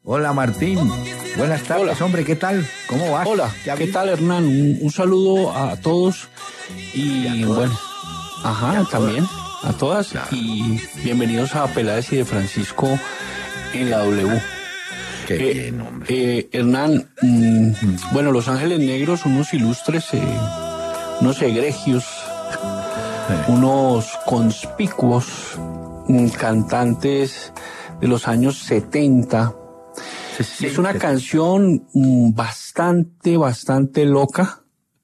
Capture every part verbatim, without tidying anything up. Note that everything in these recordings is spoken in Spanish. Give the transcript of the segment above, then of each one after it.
Hola Martín, buenas tardes. Hola. Hombre, ¿qué tal? ¿Cómo vas? Hola, ¿qué tal Hernán? Un, un saludo a todos y, y bueno, ajá, también a todas, claro. Y bienvenidos a Peláez y de Francisco en la W. Qué eh, bien, hombre. Eh, Hernán, mmm, bueno, Los Ángeles Negros, unos ilustres, eh, unos egregios, sí. unos conspicuos mmm, cantantes de los años setenta. Sí, sí, es una sí. canción mmm, bastante, bastante loca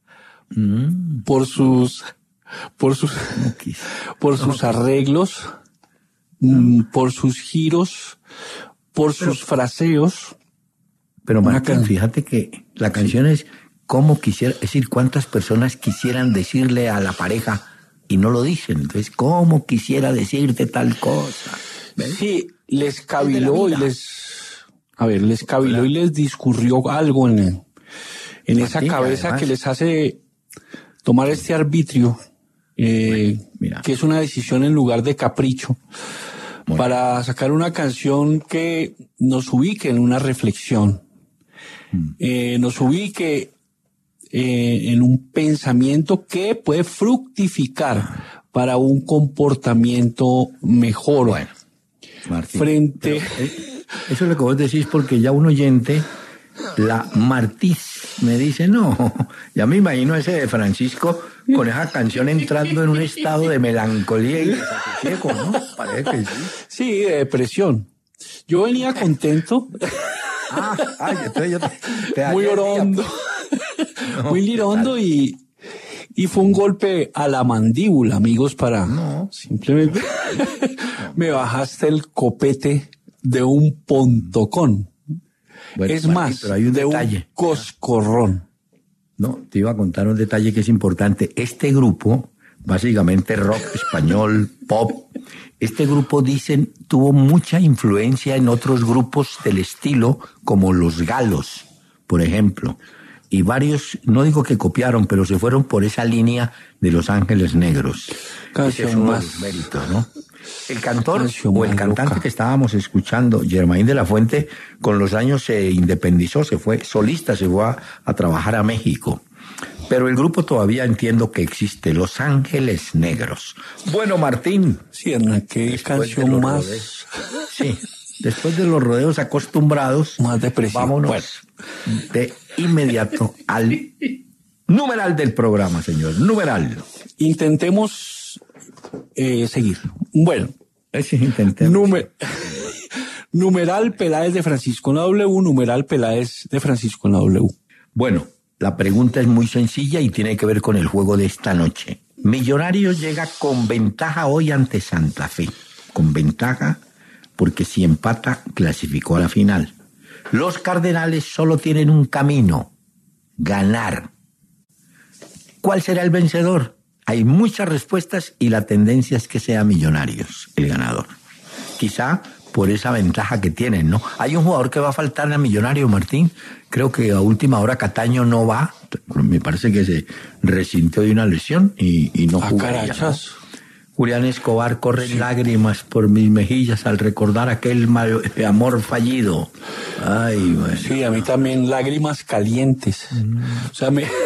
mm. por sus, por sus, por sus okay. arreglos, mm. por sus giros, por pero, sus fraseos. Pero Martín, can... fíjate que la canción sí. es como quisiera, es decir, cuántas personas quisieran decirle a la pareja y no lo dicen. Entonces, ¿cómo quisiera decirte tal cosa? ¿Ves? Sí, les caviló y les... A ver, les caviló y les discurrió algo en, en Martín, esa cabeza además, que les hace tomar este arbitrio, eh, bueno, que es una decisión en lugar de capricho, bueno. para sacar una canción que nos ubique en una reflexión, mm. eh, nos ubique eh, en un pensamiento que puede fructificar para un comportamiento mejor. Bueno, Martín, frente... Pero, eso es lo que vos decís porque ya un oyente, la Martiz, me dice, no, ya me imagino ese de Francisco con esa canción entrando en un estado de melancolía y desasosiego, ¿no? Parece que sí. Sí, de depresión. Yo venía contento. Ah, ay, entonces yo te, te muy orondo. No, muy lirondo y, y fue un golpe a la mandíbula, amigos, para no. simplemente no. me bajaste el copete de un pontocón. Bueno, es Martín, más, pero hay un de detalle. un coscorrón. No, te iba a contar un detalle que es importante. Este grupo, básicamente rock español, pop, este grupo, dicen, tuvo mucha influencia en otros grupos del estilo, como Los Galos, por ejemplo. Y varios, no digo que copiaron, pero se fueron por esa línea de Los Ángeles Negros. Canción Ese es uno más. de los méritos, ¿no? El cantor Canción o el cantante loca. que estábamos escuchando, Germain de la Fuente, con los años se independizó, se fue solista, se fue a, a trabajar a México. Pero el grupo todavía entiendo que existe, Los Ángeles Negros. Bueno, Martín. Sí, Hernán, qué canción más. Rodeos, sí, después de los rodeos acostumbrados, más depresivo. Vámonos bueno. de inmediato al numeral del programa, señor. Numeral. Intentemos eh, seguir. Bueno, ese intentemos. Numer... numeral Peláez de Francisco en la W, numeral Peláez de Francisco en la W. Bueno, la pregunta es muy sencilla y tiene que ver con el juego de esta noche. Millonarios llega con ventaja hoy ante Santa Fe. Con ventaja porque si empata, clasificó a la final. Los Cardenales solo tienen un camino: ganar. ¿Cuál será el vencedor? Hay muchas respuestas y la tendencia es que sea Millonarios el ganador. Quizá por esa ventaja que tienen, ¿no? Hay un jugador que va a faltar a Millonarios, Martín. Creo que a última hora Cataño no va. Me parece que se resintió de una lesión y, y no jugaría, ¿no? Julián Escobar, corren sí. lágrimas por mis mejillas al recordar aquel mal, amor fallido. Ay, bueno. Sí, a mí también lágrimas calientes. Mm. O sea, me...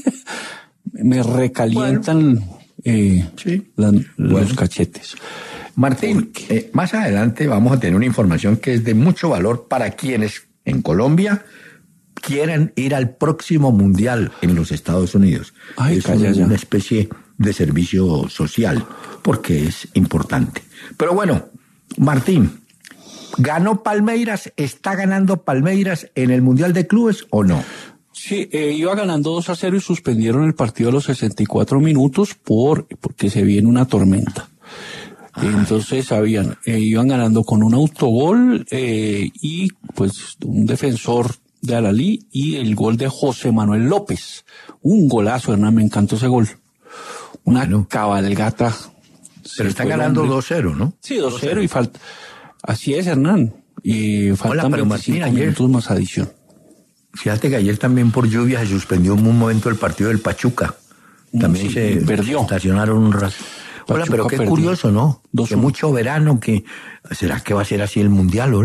me recalientan bueno, eh, sí. la, los bueno. cachetes. Martín, eh, más adelante vamos a tener una información que es de mucho valor para quienes en Colombia quieran ir al próximo mundial en los Estados Unidos. Ay, es una, una especie de servicio social, porque es importante. Pero bueno, Martín, ¿ganó Palmeiras? ¿Está ganando Palmeiras en el Mundial de Clubes o no? Sí, eh, iba ganando dos a cero y suspendieron el partido a los sesenta y cuatro minutos por, porque se viene una tormenta. Ay. Entonces sabían, eh, iban ganando con un autogol eh, y pues un defensor de Alalí y el gol de José Manuel López. Un golazo, Hernán, me encantó ese gol. Una bueno. cabalgata. Pero está ganando dos cero, ¿no? Sí, dos cero y falta. Así es, Hernán. Y faltan Hola, pero veinticinco Martín, ayer... minutos más adición. Fíjate que ayer también por lluvia se suspendió en un momento el partido del Pachuca. También sí, se perdió. estacionaron un rato. Hola, pero qué perdió. Curioso, ¿no? Dos que uno. Mucho verano, que ¿será que va a ser así el mundial, hola?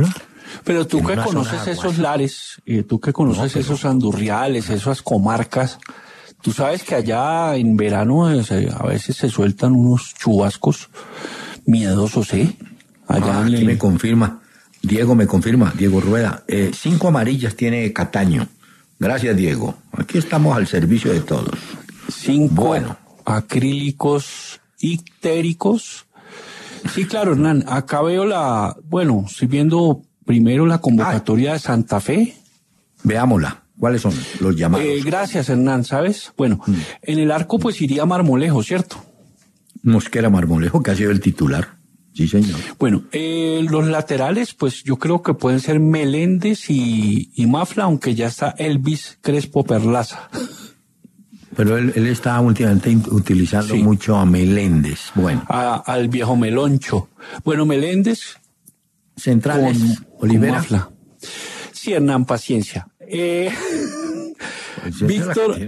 Pero tú que conoces esos lares, eh, tú que conoces no, pero... esos andurriales, esas comarcas, tú sabes que allá en verano eh, a veces se sueltan unos chubascos miedosos, ¿eh? Allá ah, aquí el... me confirma, Diego me confirma, Diego Rueda, eh, cinco amarillas tiene Cataño. Gracias, Diego. Aquí estamos al servicio de todos. Cinco bueno. acrílicos ictéricos. Sí, claro, Hernán, acá veo la, bueno, estoy viendo primero la convocatoria ah. de Santa Fe. Veámosla. ¿Cuáles son los llamados? Eh, gracias, Hernán, ¿sabes? Bueno, mm. en el arco pues iría Marmolejo, ¿cierto? Mosquera Marmolejo, que ha sido el titular. Sí, señor. Bueno, eh, los laterales, pues yo creo que pueden ser Meléndez y, y Mafla, aunque ya está Elvis Crespo Perlaza. Pero él, él está últimamente utilizando sí. mucho a Meléndez. Bueno. A, al viejo Meloncho. Bueno, Meléndez. Centrales. Con, Olivera. Con Mafla. Sí, Hernán, paciencia. Eh, pues Víctor.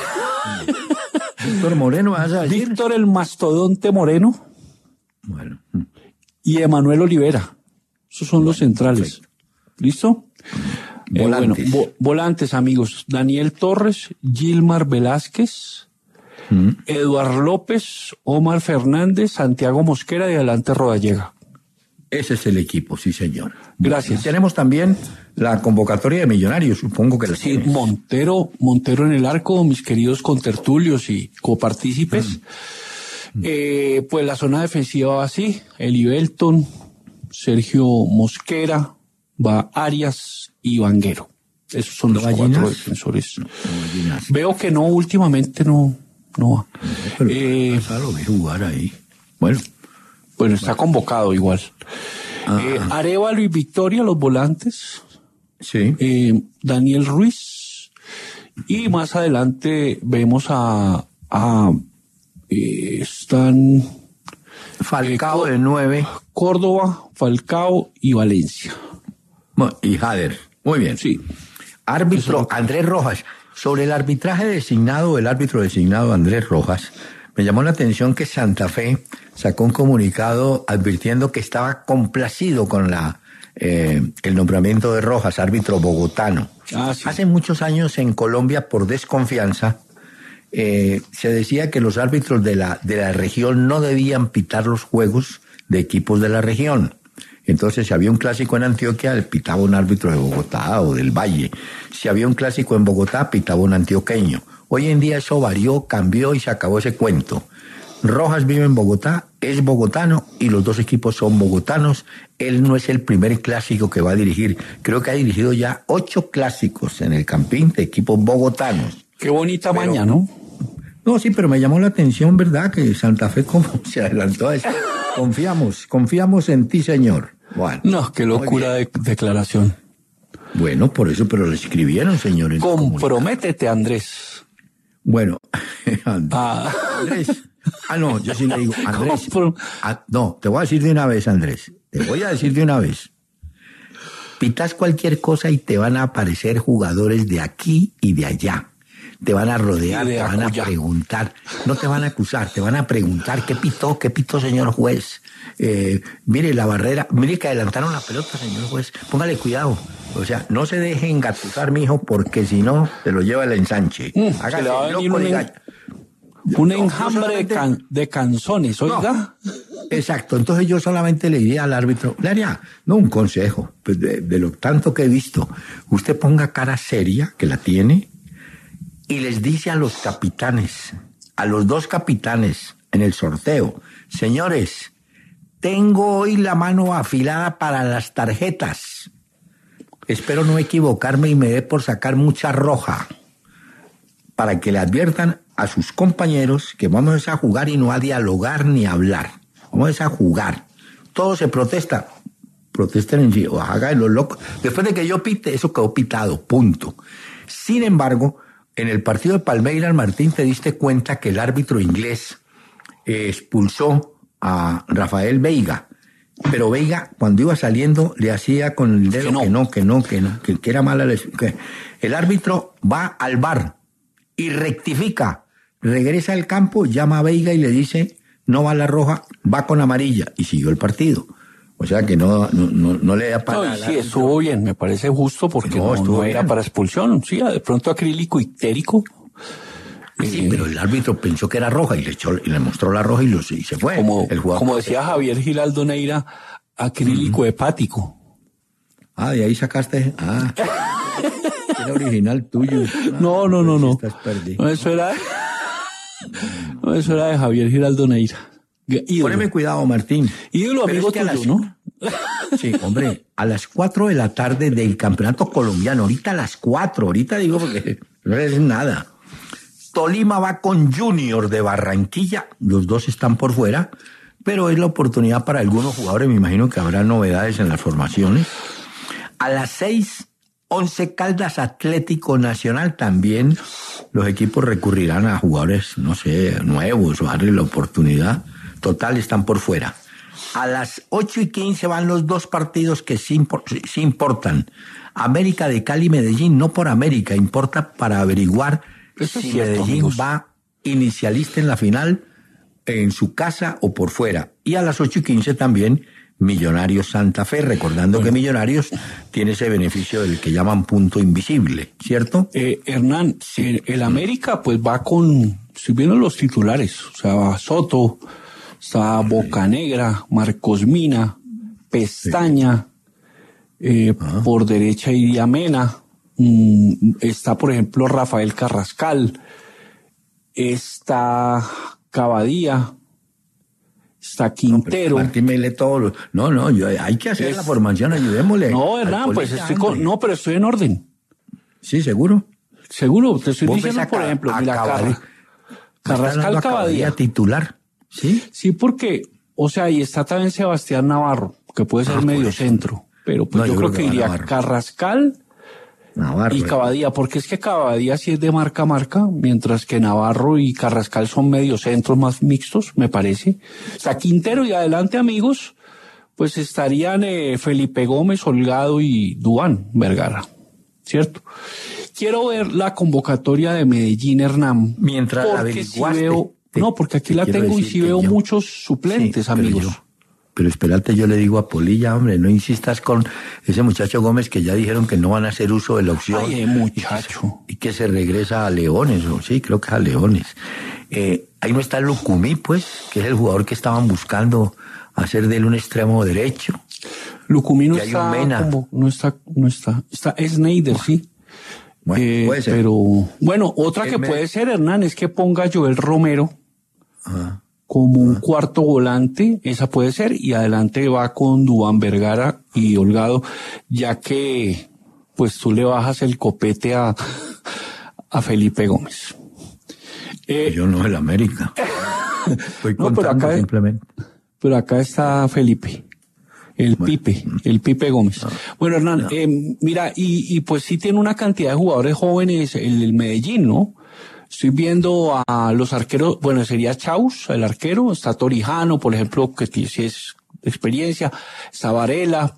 Víctor Moreno, ¿vas a decir? Víctor el Mastodonte Moreno. Bueno. Y Emanuel Olivera. Esos son bueno, los centrales. Perfecto. ¿Listo? Volantes. Eh, bueno, vo volantes, amigos. Daniel Torres, Gilmar Velázquez, mm. Eduard López, Omar Fernández, Santiago Mosquera y adelante Rodallega. Ese es el equipo, sí, señor. Gracias. Y tenemos también la convocatoria de Millonarios, supongo que la Sí, tienes. Montero, Montero en el arco, mis queridos contertulios y copartícipes. Mm. Eh, pues la zona defensiva va así, Eli Belton, Sergio Mosquera, va Arias y Vanguero. Esos son los ¿Gallinas? cuatro defensores. No, Veo que no, últimamente no, no va. Pero eh, lo vi jugar ahí. Bueno. Bueno, está convocado igual. Ah, eh, Arévalo y Victoria, los volantes. Sí. Eh, Daniel Ruiz. Y más adelante vemos a, a eh, están Falcao eh, de nueve. Córdoba, Falcao y Valencia. Bueno, y Jader. Muy bien. Sí. Árbitro Andrés Rojas. Sobre el arbitraje designado, el árbitro designado Andrés Rojas, me llamó la atención que Santa Fe sacó un comunicado advirtiendo que estaba complacido con la eh, el nombramiento de Rojas, árbitro bogotano. Ah, sí. Hace muchos años en Colombia, por desconfianza, eh, se decía que los árbitros de la, de la región no debían pitar los juegos de equipos de la región. Entonces, si había un clásico en Antioquia, pitaba un árbitro de Bogotá o del Valle. Si había un clásico en Bogotá, pitaba un antioqueño. Hoy en día eso varió, cambió y se acabó ese cuento. Rojas vive en Bogotá, es bogotano y los dos equipos son bogotanos. Él no es el primer clásico que va a dirigir. Creo que ha dirigido ya ocho clásicos en el Campín de equipos bogotanos. Qué bonita pero, maña, ¿no? No, sí, pero me llamó la atención, ¿verdad? Que Santa Fe como se adelantó a eso. Confiamos, confiamos en ti, señor. Bueno, no, qué locura de declaración. Bueno, por eso, pero lo escribieron, señores. Comprométete, Andrés. Bueno, Andrés. Ah. Andrés. Ah, no, yo sí le digo, Andrés. Ah, no, te voy a decir de una vez, Andrés. Te voy a decir de una vez. Pitas cualquier cosa y te van a aparecer jugadores de aquí y de allá. Te van a rodear, te van a preguntar. No te van a acusar, te van a preguntar qué pitó, qué pitó, señor juez. Eh, mire la barrera, mire que adelantaron la pelota, señor juez. Póngale cuidado. O sea, no se deje engatusar, mijo, porque si no, te lo lleva el ensanche. Mm, Hágase loco de gallo. Un no, enjambre solamente... de, can, de canzones, oiga. No, exacto, entonces yo solamente le diría al árbitro, le haría, no un consejo, pues de, de lo tanto que he visto, usted ponga cara seria, que la tiene, y les dice a los capitanes, a los dos capitanes en el sorteo, señores, tengo hoy la mano afilada para las tarjetas, espero no equivocarme y me dé por sacar mucha roja, para que le adviertan a sus compañeros que vamos a jugar y no a dialogar ni a hablar. Vamos a jugar. Todo se protesta. Protesten en sí, o hagan los locos. Después de que yo pite, eso quedó pitado, punto. Sin embargo, en el partido de Palmeiras, Martín, te diste cuenta que el árbitro inglés eh, expulsó a Rafael Veiga. Pero Veiga, cuando iba saliendo, le hacía con el dedo que no, que no, que no, que, que era mala. Que el árbitro va al V A R y rectifica, regresa al campo, llama a Veiga y le dice, no va a la roja, va con amarilla, y siguió el partido. O sea que no, no, no, no le da para... No, sí, estuvo bien, me parece justo porque no, no, no era para expulsión. Sí, de pronto acrílico ictérico. Sí, eh, pero el árbitro pensó que era roja y le echó, y le mostró la roja y, lo, y se fue. Como, el jugador. Como decía Javier Giraldo Neira, acrílico uh-huh. hepático. Ah, de ahí sacaste... Ah, era original tuyo. Ah, no, no, no, no. No, eso era... No, eso era de Javier Giraldo Neira. Ídolo. Poneme cuidado, Martín. Ídolo, amigo tuyo, las... ¿no? Sí, hombre, a las cuatro de la tarde del campeonato colombiano, ahorita a las cuatro, ahorita digo porque no es nada. Tolima va con Junior de Barranquilla, los dos están por fuera, pero es la oportunidad para algunos jugadores, me imagino que habrá novedades en las formaciones. A las seis, Once Caldas Atlético Nacional, también los equipos recurrirán a jugadores, no sé, nuevos o darle la oportunidad. Total, están por fuera. A las ocho y quince van los dos partidos que sí, sí importan. América de Cali y Medellín, no por América, importa para averiguar Eso si cierto, Medellín amigos. va inicialista en la final, en su casa o por fuera. Y a las ocho y quince también Millonarios Santa Fe, recordando bueno. que Millonarios tiene ese beneficio del que llaman punto invisible, ¿cierto? Eh, Hernán, sí. el América pues va con, si vienen los titulares, o sea, Soto, está Bocanegra, Marcos Mina, Pestaña, eh, ah. por derecha iría Mena, mm, está por ejemplo Rafael Carrascal, está Cavadía, está Quintero. No, Martín me lee todo lo... No, no, yo, hay que hacer es... la formación, ayudémosle. No, Hernán, pues estoy con... No, pero estoy en orden. Sí, ¿seguro? Seguro, te estoy diciendo, por ejemplo, mira, Car... Carrascal Cavadía. Titular, ¿sí? Sí, porque, o sea, ahí está también Sebastián Navarro, que puede ser ah, medio pues, centro, pero pues no, yo, yo creo, creo que, que iría Navarro. Carrascal Navarro, y Cavadía, porque es que Cavadía sí es de marca a marca, mientras que Navarro y Carrascal son medio centros más mixtos, me parece. O sea, Quintero y adelante, amigos, pues estarían eh, Felipe Gómez, Holgado y Duván Vergara, ¿cierto? Quiero ver la convocatoria de Medellín, Hernán. Mientras la averiguaste. Si veo, te, no, porque aquí la tengo y sí veo yo, muchos suplentes, sí, amigos. Yo, pero espérate, yo le digo a Polilla, hombre, no insistas con ese muchacho Gómez que ya dijeron que no van a hacer uso de la opción. Ay, muchacho. Y que, y que se regresa a Leones, o sí, creo que a Leones. Eh, ahí no está Lucumí, pues, que es el jugador que estaban buscando hacer de él un extremo derecho. Lucumí no está, como, no está, no está, está Snyder, bueno, sí. Bueno, eh, puede ser. Pero, bueno, otra que me... puede ser, Hernán, es que ponga a Joel Romero. Ajá. Como un cuarto volante, esa puede ser, y adelante va con Duván Vergara y Holgado, ya que pues tú le bajas el copete a, a Felipe Gómez. Eh, Yo no, el América. Estoy no, pero acá, simplemente. Pero acá está Felipe, el bueno. Pipe, el Pipe Gómez. No, bueno, Hernán, no. eh, mira, y, y pues sí tiene una cantidad de jugadores jóvenes el, el Medellín, ¿no? Estoy viendo a los arqueros, bueno, sería Chaus, el arquero, está Torijano, por ejemplo, que sí es experiencia, está Varela,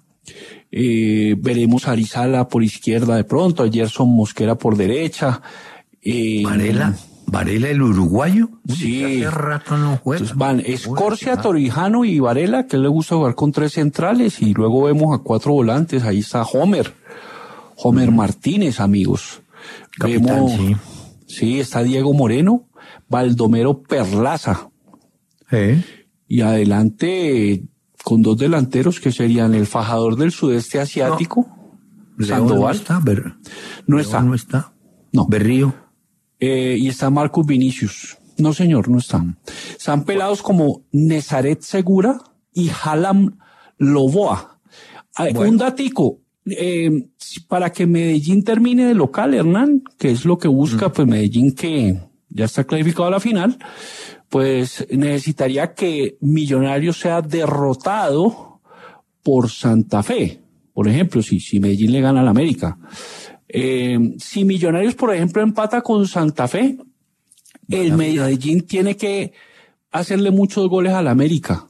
eh, veremos a Arizala por izquierda de pronto, a Gerson Mosquera por derecha. Eh, ¿Varela? ¿Varela el uruguayo? Sí. Hace rato no juega. Entonces van Escorcia, Torijano y Varela, que le gusta jugar con tres centrales, y luego vemos a cuatro volantes, ahí está Homer, Homer mm. Martínez, amigos. Capitán, vemos, sí. Sí, está Diego Moreno, Baldomero Perlaza. ¿Eh? Y adelante con dos delanteros que serían el fajador del sudeste asiático, no. Sandoval. No está, Ber... no está. No está. No. Berrío. Eh, y está Marcus Vinicius. No, señor, no está. Mm. Están pelados como Nezaret Segura y Halam Loboa. Bueno. Un datico. Eh, para que Medellín termine de local, Hernán, que es lo que busca, mm. pues Medellín, que ya está clasificado a la final, pues necesitaría que Millonarios sea derrotado por Santa Fe. Por ejemplo, si, si Medellín le gana al América. Eh, si Millonarios, por ejemplo, empata con Santa Fe, el Medellín tiene que hacerle muchos goles al América.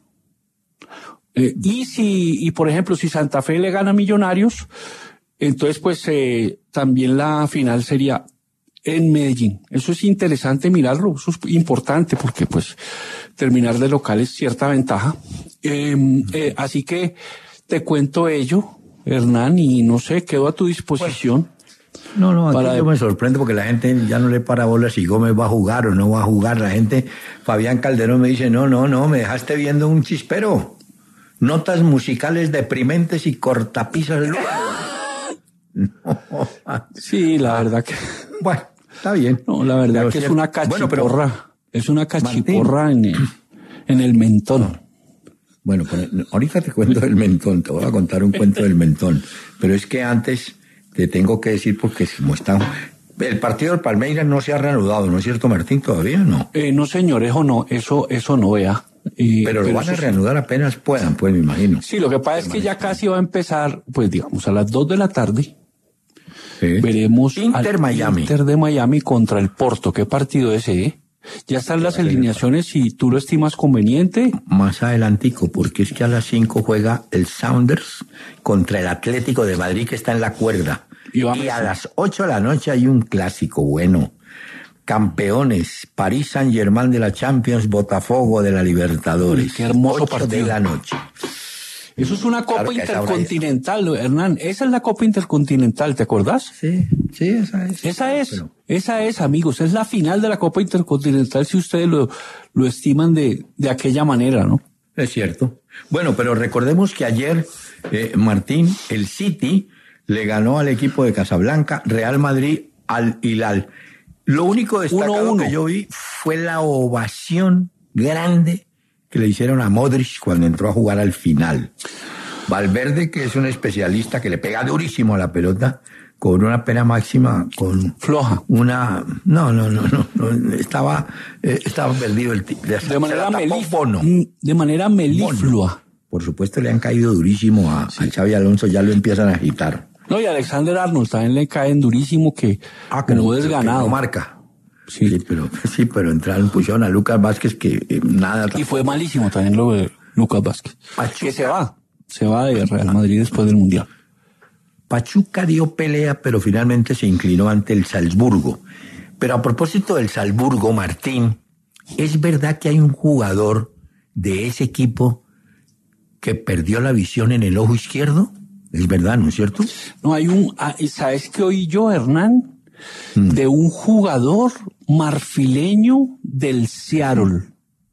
Eh, y si, y por ejemplo, si Santa Fe le gana a Millonarios, entonces pues eh, también la final sería en Medellín. Eso es interesante mirarlo, eso es importante porque pues terminar de local es cierta ventaja. Eh, eh, así que te cuento ello, Hernán, y no sé, quedo a tu disposición. Pues, no, no, aquí para... yo me sorprendo porque la gente ya no le para bolas si Gómez va a jugar o no va a jugar. La gente, Fabián Calderón me dice, no, no, no, me dejaste viendo un chispero. Notas musicales deprimentes y cortapisas. No. Sí, la verdad que... Bueno, está bien. No, la verdad pero que es una cachiporra. Bueno, pero... Es una cachiporra en el, en el mentón. No. Bueno, pues, ahorita te cuento del mentón, te voy a contar un cuento del mentón. Pero es que antes te tengo que decir porque como está... El partido del Palmeiras no se ha reanudado, ¿no es cierto, Martín? ¿Todavía no? Eh, no, señor, eso no, eso, eso no, vea. Eh, pero lo pero van a reanudar sí. apenas puedan, pues me imagino. Sí, lo que pasa es que ya casi va a empezar, pues digamos, a las dos de la tarde. Sí. Veremos Inter al Miami. Inter de Miami contra el Porto. ¿Qué partido ese, eh? Ya están las alineaciones si tú lo estimas conveniente. Más adelantico, porque es que a las cinco juega el Sounders contra el Atlético de Madrid que está en la cuerda. Y, y a las ocho de la noche hay un clásico bueno. Campeones, París Saint-Germain de la Champions, Botafogo de la Libertadores. Uy, qué hermoso partido de la noche. Eso es una Copa claro Intercontinental, Hernán. Esa es la Copa Intercontinental, ¿te acordás? Sí, sí, esa es. Esa es, pero... esa es, amigos. Es la final de la Copa Intercontinental si ustedes lo, lo estiman de, de aquella manera, ¿no? Es cierto. Bueno, pero recordemos que ayer, eh, Martín, el City le ganó al equipo de Casablanca, Real Madrid al Hilal. Lo único destacado uno, uno. que yo vi fue la ovación grande que le hicieron a Modric cuando entró a jugar al final. Valverde, que es un especialista que le pega durísimo a la pelota, con una pena máxima, con... Floja. Una... No, no, no, no, no estaba, eh, estaba perdido el... De, de manera meliflua. De manera meliflua. Por supuesto le han caído durísimo a, sí. a Xavi Alonso, ya lo empiezan a agitar. No, y a Alexander Arnold también le caen durísimo que, ah, que no no desganado. Que no marca. Sí. sí, pero sí, pero entraron, pusieron a Lucas Vázquez que eh, nada. Tampoco. Y fue malísimo también lo de Lucas Vázquez. Pachuca. Que se va, se va de Real Madrid después del Mundial. Pachuca dio pelea, pero finalmente se inclinó ante el Salzburgo. Pero a propósito del Salzburgo, Martín, ¿es verdad que hay un jugador de ese equipo que perdió la visión en el ojo izquierdo? Es verdad, ¿no es cierto? No, hay un, ¿sabes qué oí yo, Hernán? Hmm. De un jugador marfileño del Seattle.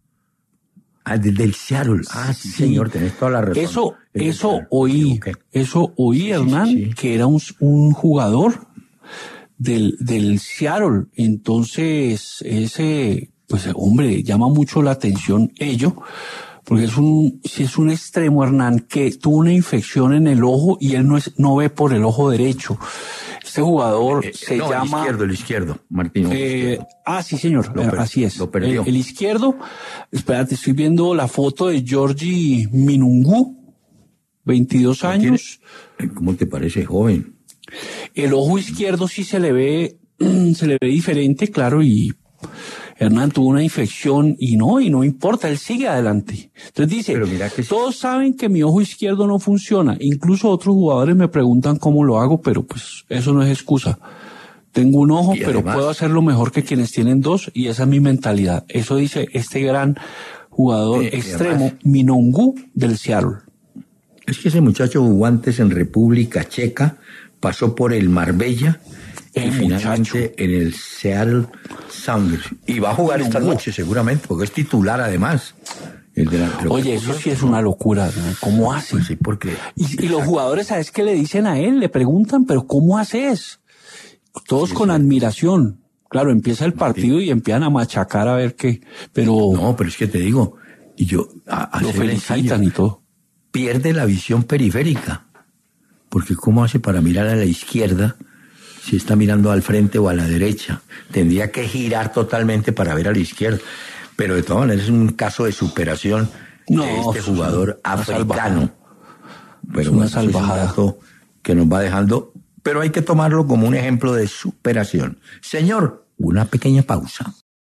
Ah, del, del Seattle. Ah, sí, sí, señor, tenés toda la razón. Eso, eso oí, okay. eso oí, sí, Hernán, sí, sí. que era un, un jugador del, del Seattle. Entonces, ese, pues, hombre, llama mucho la atención ello. Porque es un, si es un extremo, Hernán, que tuvo una infección en el ojo y él no es, no ve por el ojo derecho. Este jugador eh, se no, llama... el izquierdo, el izquierdo, Martín. Eh, izquierdo. Ah, sí, señor, per, así es. Lo perdió. El, el izquierdo, espérate, estoy viendo la foto de Georgi Minungu, veintidós años. ¿Cómo te parece joven? El ojo izquierdo sí se le ve, se le ve diferente, claro, y Hernán tuvo una infección y no, y no importa, él sigue adelante. Entonces dice, Pero mira que todos saben que mi ojo izquierdo no funciona. Incluso otros jugadores me preguntan cómo lo hago, pero pues eso no es excusa. Tengo un ojo, pero además, puedo hacerlo mejor que quienes tienen dos, y esa es mi mentalidad. Eso dice este gran jugador eh, extremo, además, Minungu, del Seattle. Es que ese muchacho jugó antes en República Checa, pasó por el Marbella, el y muchacho. finalmente en el Seattle Sounders. Y va a jugar esta noche seguramente, porque es titular además. El de la, Oye, eso sí es una locura, ¿no? ¿Cómo hace? Pues sí, porque... Y, y los jugadores, ¿sabes qué le dicen a él? Le preguntan, ¿pero cómo haces? Todos sí, con sí. admiración. Claro, empieza el partido sí. y empiezan a machacar a ver qué, pero... No, pero es que te digo, y yo... A, a lo felicitan y todo. Pierde la visión periférica. Porque ¿cómo hace para mirar a la izquierda si está mirando al frente o a la derecha? Tendría que girar totalmente para ver a la izquierda. Pero de todas maneras es un caso de superación no, de este jugador africano. Pero es una bueno, salvajada. Es un dato que nos va dejando... Pero hay que tomarlo como un ejemplo de superación. Señor, una pequeña pausa.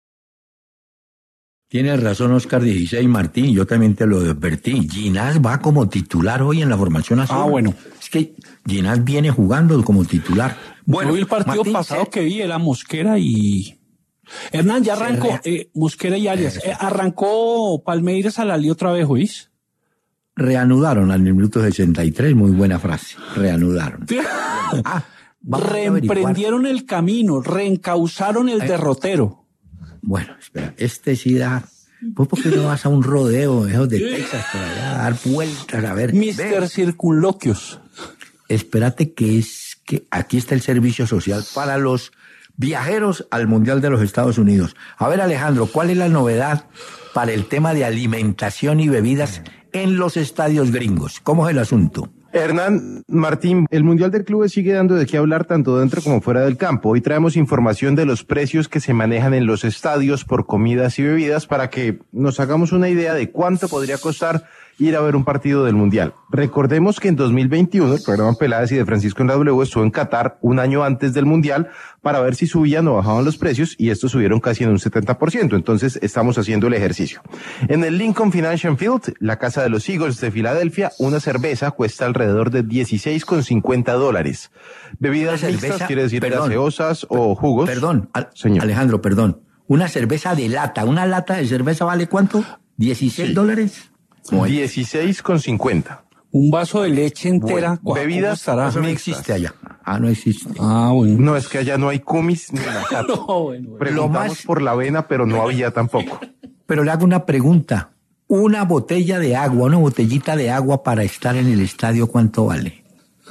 Tienes razón, Oscar dieciséis Martín, yo también te lo advertí. Ginás va como titular hoy en la formación azul. Ah, bueno. Es que Ginás viene jugando como titular. Bueno, yo vi el partido Martín, pasado se... que vi, era Mosquera y... Hernán, ya arrancó, eh, Mosquera y Arias. Eh, arrancó Palmeiras a la Li otra vez, ¿oís? reanudaron al minuto sesenta y tres, muy buena frase, reanudaron. Ah, reemprendieron el camino, reencauzaron el derrotero. Bueno, espera, este sí da... ¿Vos por qué no vas a un rodeo, esos de Texas, para allá, a dar vueltas, a ver? mister Circunloquios. Espérate que es que aquí está el servicio social para los viajeros al Mundial de los Estados Unidos. A ver, Alejandro, ¿cuál es la novedad para el tema de alimentación y bebidas en los estadios gringos? ¿Cómo es el asunto? Hernán, Martín, el Mundial de Clubes sigue dando de qué hablar tanto dentro como fuera del campo. Hoy traemos información de los precios que se manejan en los estadios por comidas y bebidas para que nos hagamos una idea de cuánto podría costar ir a ver un partido del Mundial. Recordemos que en dos mil veintiuno el programa Peláez y de Francisco en la W estuvo en Qatar un año antes del Mundial para ver si subían o bajaban los precios y estos subieron casi en un setenta por ciento. Entonces estamos haciendo el ejercicio. En el Lincoln Financial Field, la casa de los Eagles de Filadelfia, una cerveza cuesta alrededor de dieciséis con cincuenta dólares. Bebidas cerveza, mixtas, quiere decir perdón, gaseosas o jugos. Perdón, al, señor. Alejandro, perdón. Una cerveza de lata, ¿una lata de cerveza vale cuánto? ¿dieciséis Sí. dólares? dieciséis con cincuenta. Un vaso de leche entera. Bueno, bebidas estará? Eso no mixtas. existe allá. Ah, no existe. Ah, bueno. No, es que allá no hay kumis ni macato. No, bueno, bueno. Preguntamos Lo más- por la avena, pero no había tampoco. Pero le hago una pregunta. Una botella de agua, una botellita de agua para estar en el estadio, ¿cuánto vale?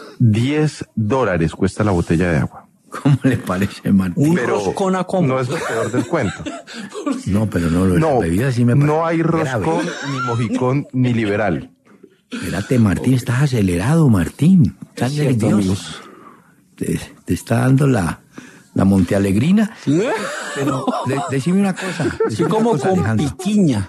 diez dólares cuesta la botella de agua. ¿Cómo le parece, Martín? Un Pero roscón a combo. no es lo peor del cuento. No, pero no, lo de No, la bebida sí me parece no hay grave. roscón, ni mojicón, ni liberal. Espérate, Martín, estás acelerado, Martín. Estás Es cierto, nervioso. amigos. Te, te está dando la, la montealegrina. Pero de- decime una cosa. Así decime una como cosa, con Alejandro. piquiña.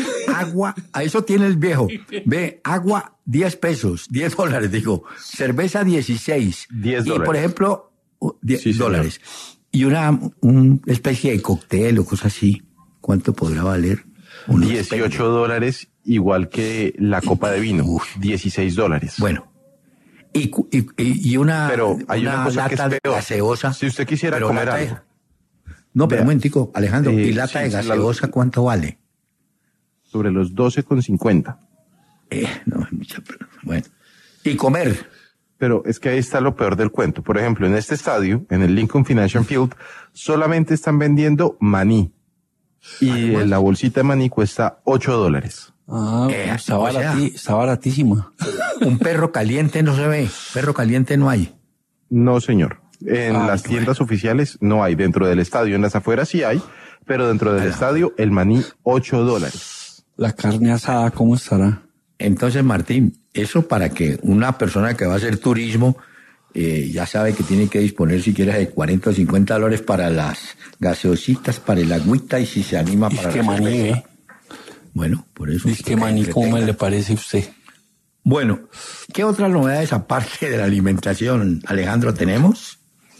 Agua, a eso tiene el viejo. Ve, agua, diez pesos, diez dólares, digo. Cerveza, dieciséis. diez Y, por dólares. ejemplo, uh, diez Sí, señor. dólares. Y una un especie de cóctel o cosa así. ¿Cuánto podrá valer? Unos dieciocho dólares, igual que la copa de vino. dieciséis dólares. Bueno. Y, cu- y, y- y una, Pero hay una cosa que lata es de peor. gaseosa. Si usted quisiera pero comer lata de- algo. No, pero Vea. un momentico, Alejandro. Eh, ¿Y lata sí, de sí, la- gaseosa cuánto vale? Sobre los doce con cincuenta. Eh, no, es mucha. Bueno. Y comer. Pero es que ahí está lo peor del cuento. Por ejemplo, en este estadio, en el Lincoln Financial Field, solamente están vendiendo maní. Y pues. la bolsita de maní cuesta ocho dólares. Ah, Eh, está, o sea. barati- está baratísima. Un perro caliente no se ve. Perro caliente no hay. No, señor. En Ah, las qué tiendas oficiales no hay. Dentro del estadio, en las afueras sí hay. Pero dentro del Ala. estadio, el maní, ocho dólares. La carne asada, ¿cómo estará? Entonces, Martín, eso para que una persona que va a hacer turismo eh, ya sabe que tiene que disponer siquiera de cuarenta o cincuenta dólares para las gaseositas, para el agüita y si se anima para Dice que la maní, cerveza. ¿eh? Bueno, por eso. Dice que maní, ¿cómo Entretenga. le parece a usted? Bueno, ¿qué otras novedades aparte de la alimentación, Alejandro, tenemos?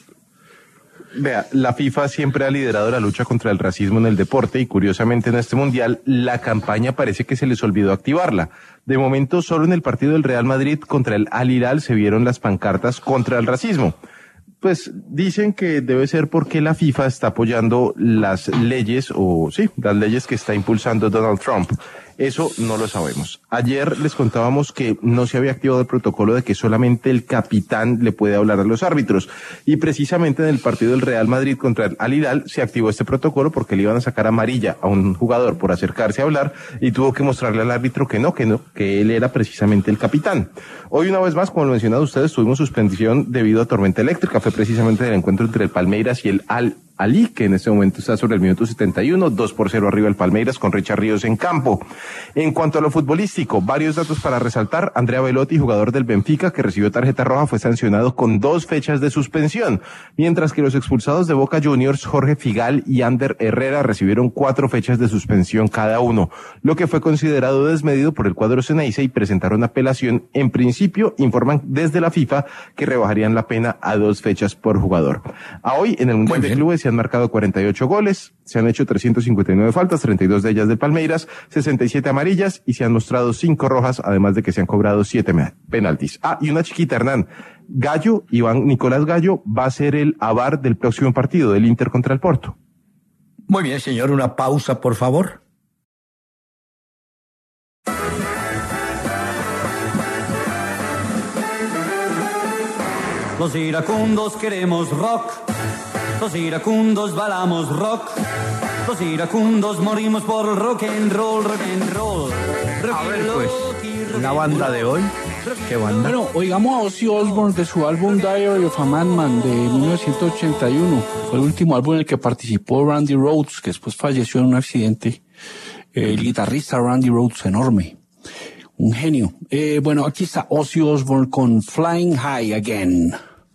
Vea, la FIFA siempre ha liderado la lucha contra el racismo en el deporte y curiosamente en este mundial la campaña parece que se les olvidó activarla. De momento solo en el partido del Real Madrid contra el Al Hilal se vieron las pancartas contra el racismo. Pues dicen que debe ser porque la FIFA está apoyando las leyes o sí, las leyes que está impulsando Donald Trump. Eso no lo sabemos. Ayer les contábamos que no se había activado el protocolo de que solamente el capitán le puede hablar a los árbitros. Y precisamente en el partido del Real Madrid contra el Al Hilal se activó este protocolo porque le iban a sacar amarilla a un jugador por acercarse a hablar y tuvo que mostrarle al árbitro que no, que no, que él era precisamente el capitán. Hoy una vez más, como lo mencionado ustedes, tuvimos suspensión debido a tormenta eléctrica. Fue precisamente el encuentro entre el Palmeiras y el Al Ali, que en este momento está sobre el minuto setenta y uno, dos por cero arriba el Palmeiras con Richard Ríos en campo. En cuanto a lo futbolístico, varios datos para resaltar. Andrea Belotti, jugador del Benfica, que recibió tarjeta roja, fue sancionado con dos fechas de suspensión, mientras que los expulsados de Boca Juniors, Jorge Figal y Ander Herrera, recibieron cuatro fechas de suspensión cada uno, lo que fue considerado desmedido por el cuadro Ceneice y presentaron apelación. En principio, informan desde la FIFA que rebajarían la pena a dos fechas por jugador. A hoy, en el Mundial de Clubes, se han marcado cuarenta y ocho goles, se han hecho trescientas cincuenta y nueve faltas, treinta y dos de ellas del Palmeiras, sesenta y siete amarillas y se han mostrado cinco rojas, además de que se han cobrado siete penaltis. Ah, y una chiquita, Hernán. Gallo, Iván Nicolás Gallo, va a ser el avar del próximo partido del Inter contra el Porto. Muy bien, señor, una pausa, por favor. Los iracundos queremos rock, los iracundos bailamos rock, los iracundos morimos por el rock and roll, rock and roll. Rock a ver, pues, la banda de hoy, ¿qué banda? Bueno, oigamos a Ozzy Osbourne de su álbum Diary of a Madman de mil novecientos ochenta y uno. Fue el último álbum en el que participó Randy Rhoads, que después falleció en un accidente. El guitarrista Randy Rhoads, enorme. Un genio. Eh, bueno, aquí está Ozzy Osbourne con Flying High Again.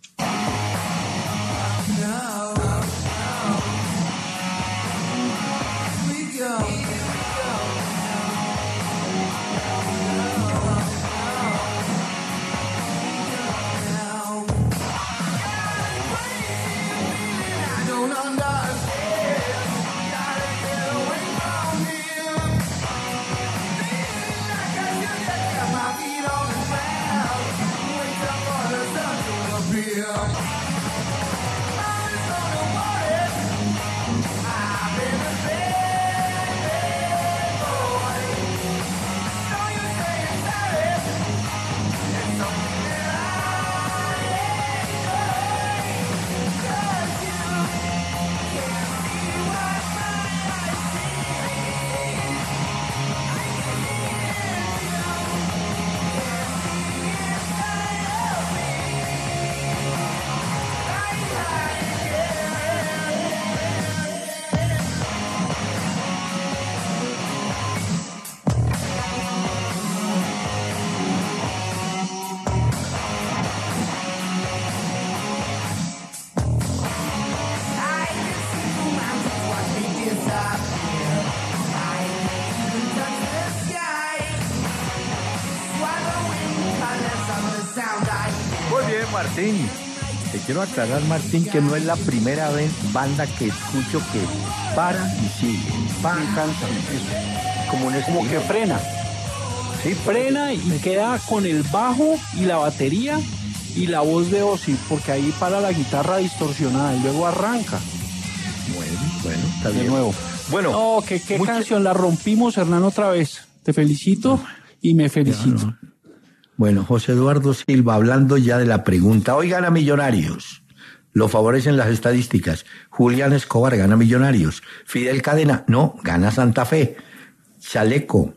Martín, te quiero aclarar, Martín, que no es la primera vez banda que escucho que para y sigue, para y canta, como, un como que frena, sí, frena y queda con el bajo y la batería y la voz de Ozzy, porque ahí para la guitarra distorsionada y luego arranca. Bueno, bueno, está bien. De nuevo. Bueno, no, que qué mucho... canción, la rompimos, Hernán, otra vez. Te felicito y me felicito. Claro. Bueno, José Eduardo Silva, hablando ya de la pregunta, hoy gana Millonarios, lo favorecen las estadísticas. Julián Escobar gana Millonarios. Fidel Cadena, no, gana Santa Fe. Chaleco,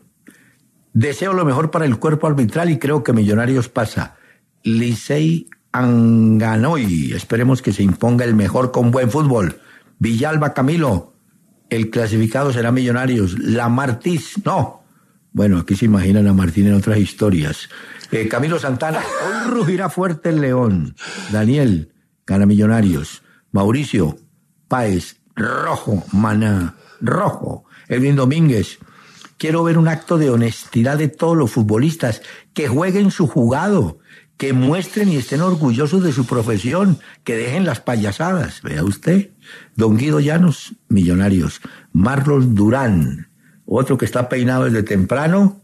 deseo lo mejor para el cuerpo arbitral y creo que Millonarios pasa. Licey Anganoy, esperemos que se imponga el mejor con buen fútbol. Villalba Camilo, el clasificado será Millonarios. La Martís, no. Bueno, aquí se imaginan a Martín en otras historias. Eh, Camilo Santana, hoy rugirá fuerte el león. Daniel, gana Millonarios. Mauricio, Páez, rojo, Maná, rojo. Edwin Domínguez, quiero ver un acto de honestidad de todos los futbolistas, que jueguen su jugado, que muestren y estén orgullosos de su profesión, que dejen las payasadas. Vea usted. Don Guido Llanos, Millonarios. Marlos Durán, otro que está peinado desde temprano,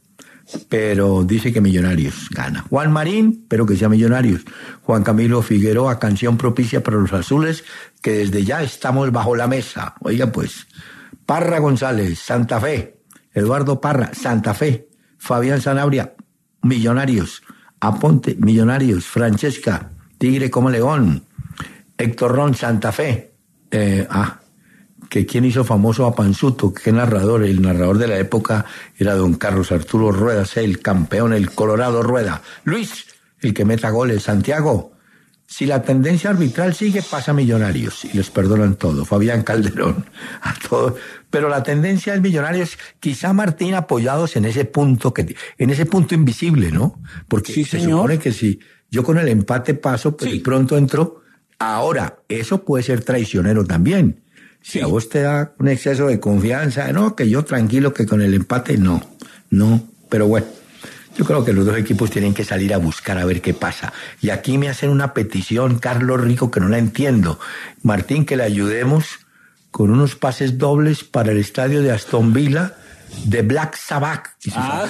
pero dice que Millonarios gana. Juan Marín, pero que sea Millonarios. Juan Camilo Figueroa, canción propicia para los azules, que desde ya estamos bajo la mesa. Oiga pues, Parra González, Santa Fe. Eduardo Parra, Santa Fe. Fabián Sanabria, Millonarios. Aponte, Millonarios. Francesca, Tigre como León. Héctor Ron, Santa Fe. Eh, ah, que quién hizo famoso a Panzuto, qué narrador, el narrador de la época era don Carlos Arturo Rueda, el campeón, el Colorado Rueda. Luis, el que meta goles. Santiago, si la tendencia arbitral sigue, pasa Millonarios y les perdonan todo. Fabián Calderón, a todos. Pero la tendencia es Millonarios, quizá Martín apoyados en ese punto, que en ese punto invisible, ¿no? Porque sí, se señor. supone que si yo con el empate paso, pues sí. pronto entro. Ahora, eso puede ser traicionero también. Si sí. a vos te da un exceso de confianza, no, que yo tranquilo que con el empate, no, no, pero bueno, yo creo que los dos equipos tienen que salir a buscar a ver qué pasa. Y aquí me hacen una petición, Carlos Rico, que no la entiendo. Martín, que le ayudemos con unos pases dobles para el estadio de Aston Villa de Black Sabbath. Ah.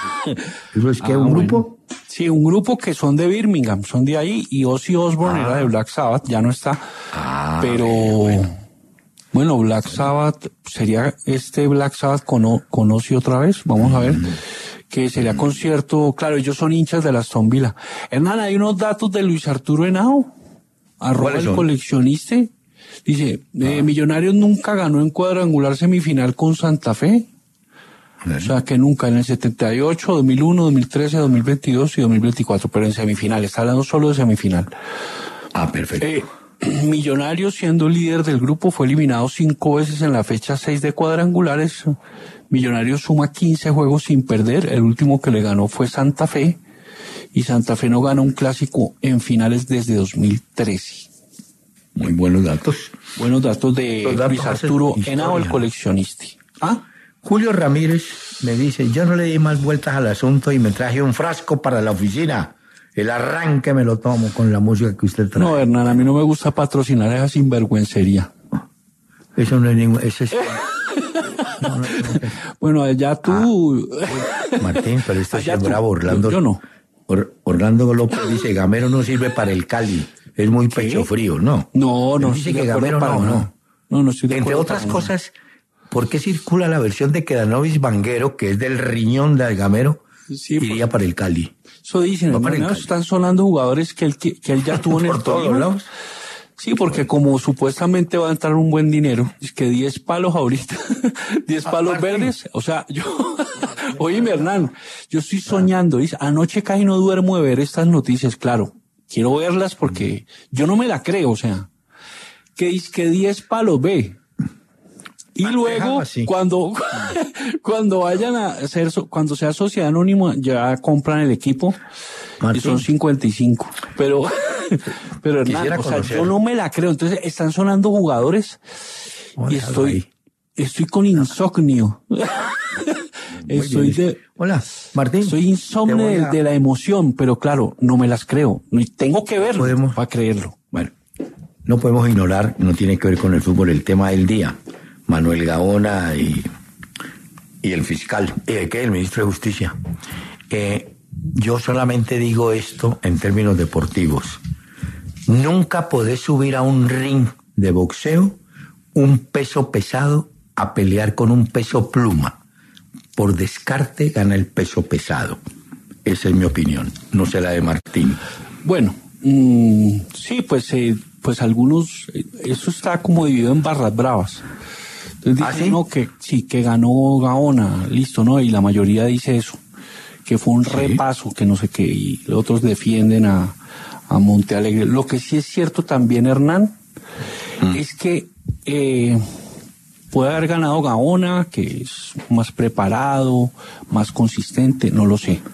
¿Eso es que ah, un bueno. grupo? Sí, un grupo que son de Birmingham, son de ahí, y Ozzy Osbourne ah. era de Black Sabbath, ya no está, ah, pero... bueno. Bueno, Black Sabbath, ¿sería este Black Sabbath con, con Ozzy otra vez? Vamos a ver. Mm. Que sería mm. concierto, claro, ellos son hinchas de la Aston Villa. Hernán, hay unos datos de Luis Arturo Henao. arroba el coleccionista, dice, eh, Millonarios nunca ganó en cuadrangular semifinal con Santa Fe. O sea que nunca, en el setenta y ocho, dos mil uno, dos mil trece, dos mil veintidós y dos mil veinticuatro, pero en semifinal, está hablando solo de semifinal. Ah, perfecto. Eh, Millonarios, siendo líder del grupo, fue eliminado cinco veces en la fecha seis de cuadrangulares. Millonarios suma quince juegos sin perder, el último que le ganó fue Santa Fe, y Santa Fe no gana un clásico en finales desde dos mil trece. Muy buenos datos. Buenos datos de datos Luis Arturo Henao, el coleccionista. ¿Ah? Julio Ramírez me dice, yo no le di más vueltas al asunto y me traje un frasco para la oficina. El arranque me lo tomo con la música que usted trae. No, Hernán, a mí no me gusta patrocinar esa sinvergüencería. Eso no es ningún... Eso es... no, no, no, no. Bueno, ya tú... Ah, Martín, pero esto es bravo. Orlando, yo, yo no. Or, Orlando López dice, Gamero no sirve para el Cali. Es muy ¿Qué? pecho frío, ¿no? No, no. Dice que Gamero no, no. No, no estoy de Entre acuerdo. otras cosas... ¿Por qué circula la versión de que Danovis Vanguero, que es del riñón de Gamero, sí, iría por... para el Cali? Eso dicen, no, no, están sonando jugadores que él, que, que él ya tuvo en el Tolima. Sí, porque como supuestamente va a entrar un buen dinero, es que diez palos ahorita, diez palos ah, verdes, o sea, yo, oíme Hernán, yo estoy soñando, dice, anoche casi no duermo de ver estas noticias, claro, quiero verlas porque yo no me la creo, o sea, que dice que diez palos ve. Y luego, cuando, cuando vayan a hacer, cuando sea sociedad anónima, ya compran el equipo, Martín. Y son cincuenta y cinco. Pero, pero Hernán, o sea, yo no me la creo. Entonces, están sonando jugadores Hola, y estoy, ahí. estoy con insomnio. estoy de, Hola, Martín. Soy insomne a... de la emoción, pero claro, no me las creo. Tengo que verlo podemos, para creerlo. Bueno, no podemos ignorar, no tiene que ver con el fútbol, el tema del día. Manuel Gaona y, y el fiscal, eh, que el ministro de Justicia. Eh, yo solamente digo esto en términos deportivos. Nunca podés subir a un ring de boxeo un peso pesado a pelear con un peso pluma. Por descarte gana el peso pesado. Esa es mi opinión, no sé la de Martín. Bueno, mmm, sí, pues, eh, pues algunos, eh, eso está como dividido en barras bravas. Entonces dicen, ¿ah, sí? No, que sí, que ganó Gaona, listo, ¿no? Y la mayoría dice eso, que fue un ¿sí? repaso, que no sé qué, y los otros defienden a, a Montealegre. Lo que sí es cierto también, Hernán, mm. es que eh, puede haber ganado Gaona, que es más preparado, más consistente, no lo sé.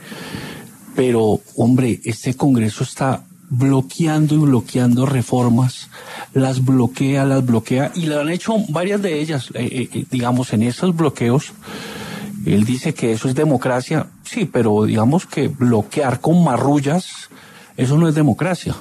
Pero, hombre, este Congreso está bloqueando y bloqueando reformas, las bloquea, las bloquea, y le han hecho varias de ellas, eh, eh, digamos, en esos bloqueos. Él dice que eso es democracia, sí, pero digamos que bloquear con marrullas, eso no es democracia.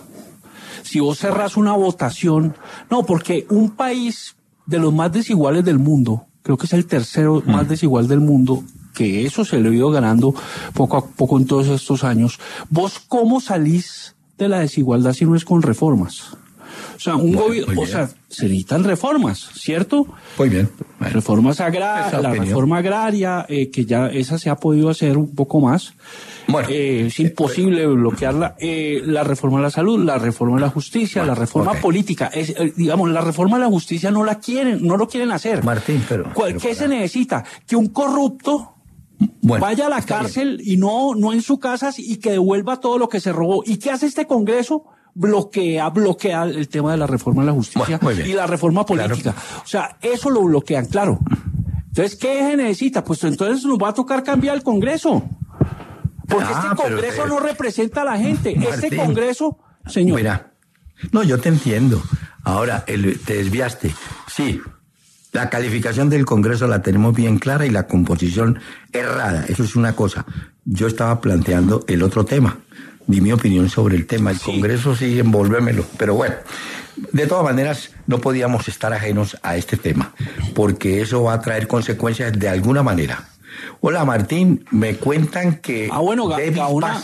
Si vos cerrás una votación, no, porque un país de los más desiguales del mundo, creo que es el tercero más desigual del mundo, que eso se lo ha ido ganando poco a poco en todos estos años, vos cómo salís de la desigualdad si no es con reformas. O sea, un gobierno, o sea, se necesitan reformas, ¿cierto? Muy bien. Bueno, reformas agrarias, la opinión. reforma agraria, eh, que ya esa se ha podido hacer un poco más. Bueno, eh, es imposible eh, bloquearla. Eh, la reforma de la salud, la reforma de la justicia, bueno, la reforma okay. política. Es, eh, digamos, la reforma de la justicia no la quieren, no lo quieren hacer. Martín, pero... ¿Cuál, pero ¿Qué para... se necesita? Que un corrupto Bueno, vaya a la cárcel bien. y no, no en su casa y que devuelva todo lo que se robó. ¿Y qué hace este Congreso? Bloquea, bloquea el tema de la reforma de la justicia bueno, y la reforma política. Claro. O sea, eso lo bloquean, claro. Entonces, ¿qué se necesita? Pues entonces nos va a tocar cambiar el Congreso. Porque ah, este Congreso pero, no representa a la gente. Martín, este Congreso, señor. Mira, no, yo te entiendo. Ahora, el, te desviaste. Sí. La calificación del Congreso la tenemos bien clara y la composición errada. Eso es una cosa. Yo estaba planteando el otro tema. Di mi opinión sobre el tema. El sí. Congreso sí, envolvémelo. Pero bueno, de todas maneras, no podíamos estar ajenos a este tema, porque eso va a traer consecuencias de alguna manera. Hola, Martín, me cuentan que... Ah, bueno, Ga- Gaona...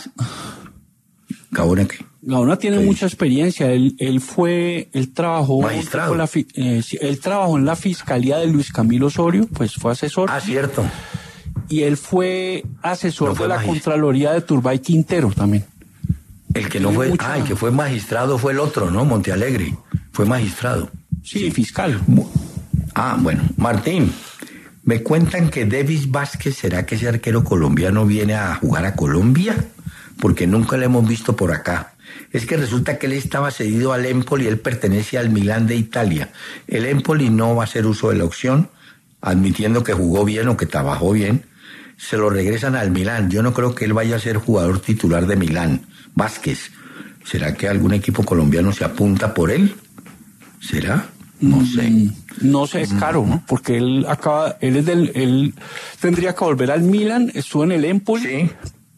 ¿Gaona qué? Gaona tiene sí. mucha experiencia. Él, él fue, él trabajó, magistrado. La, eh, él trabajó en la fiscalía de Luis Camilo Osorio, pues fue asesor. Ah, cierto. Y él fue asesor no fue de la magist- Contraloría de Turbay Quintero también. El que no fue, mucha... ah, el que fue magistrado fue el otro, ¿no? Montealegre, fue magistrado. Sí, sí. Fiscal. Ah, bueno, Martín, me cuentan que Davis Vázquez, ¿será que ese arquero colombiano viene a jugar a Colombia? Porque nunca lo hemos visto por acá. Es que resulta que él estaba cedido al Empoli y él pertenece al Milán de Italia. El Empoli no va a hacer uso de la opción, admitiendo que jugó bien o que trabajó bien. Se lo regresan al Milán. Yo no creo que él vaya a ser jugador titular de Milán. Vázquez, ¿será que algún equipo colombiano se apunta por él? ¿Será? No sé. Mm, no sé, es caro, ¿no? Porque él acaba, él es del, él tendría que volver al Milán, estuvo en el Empoli. Sí.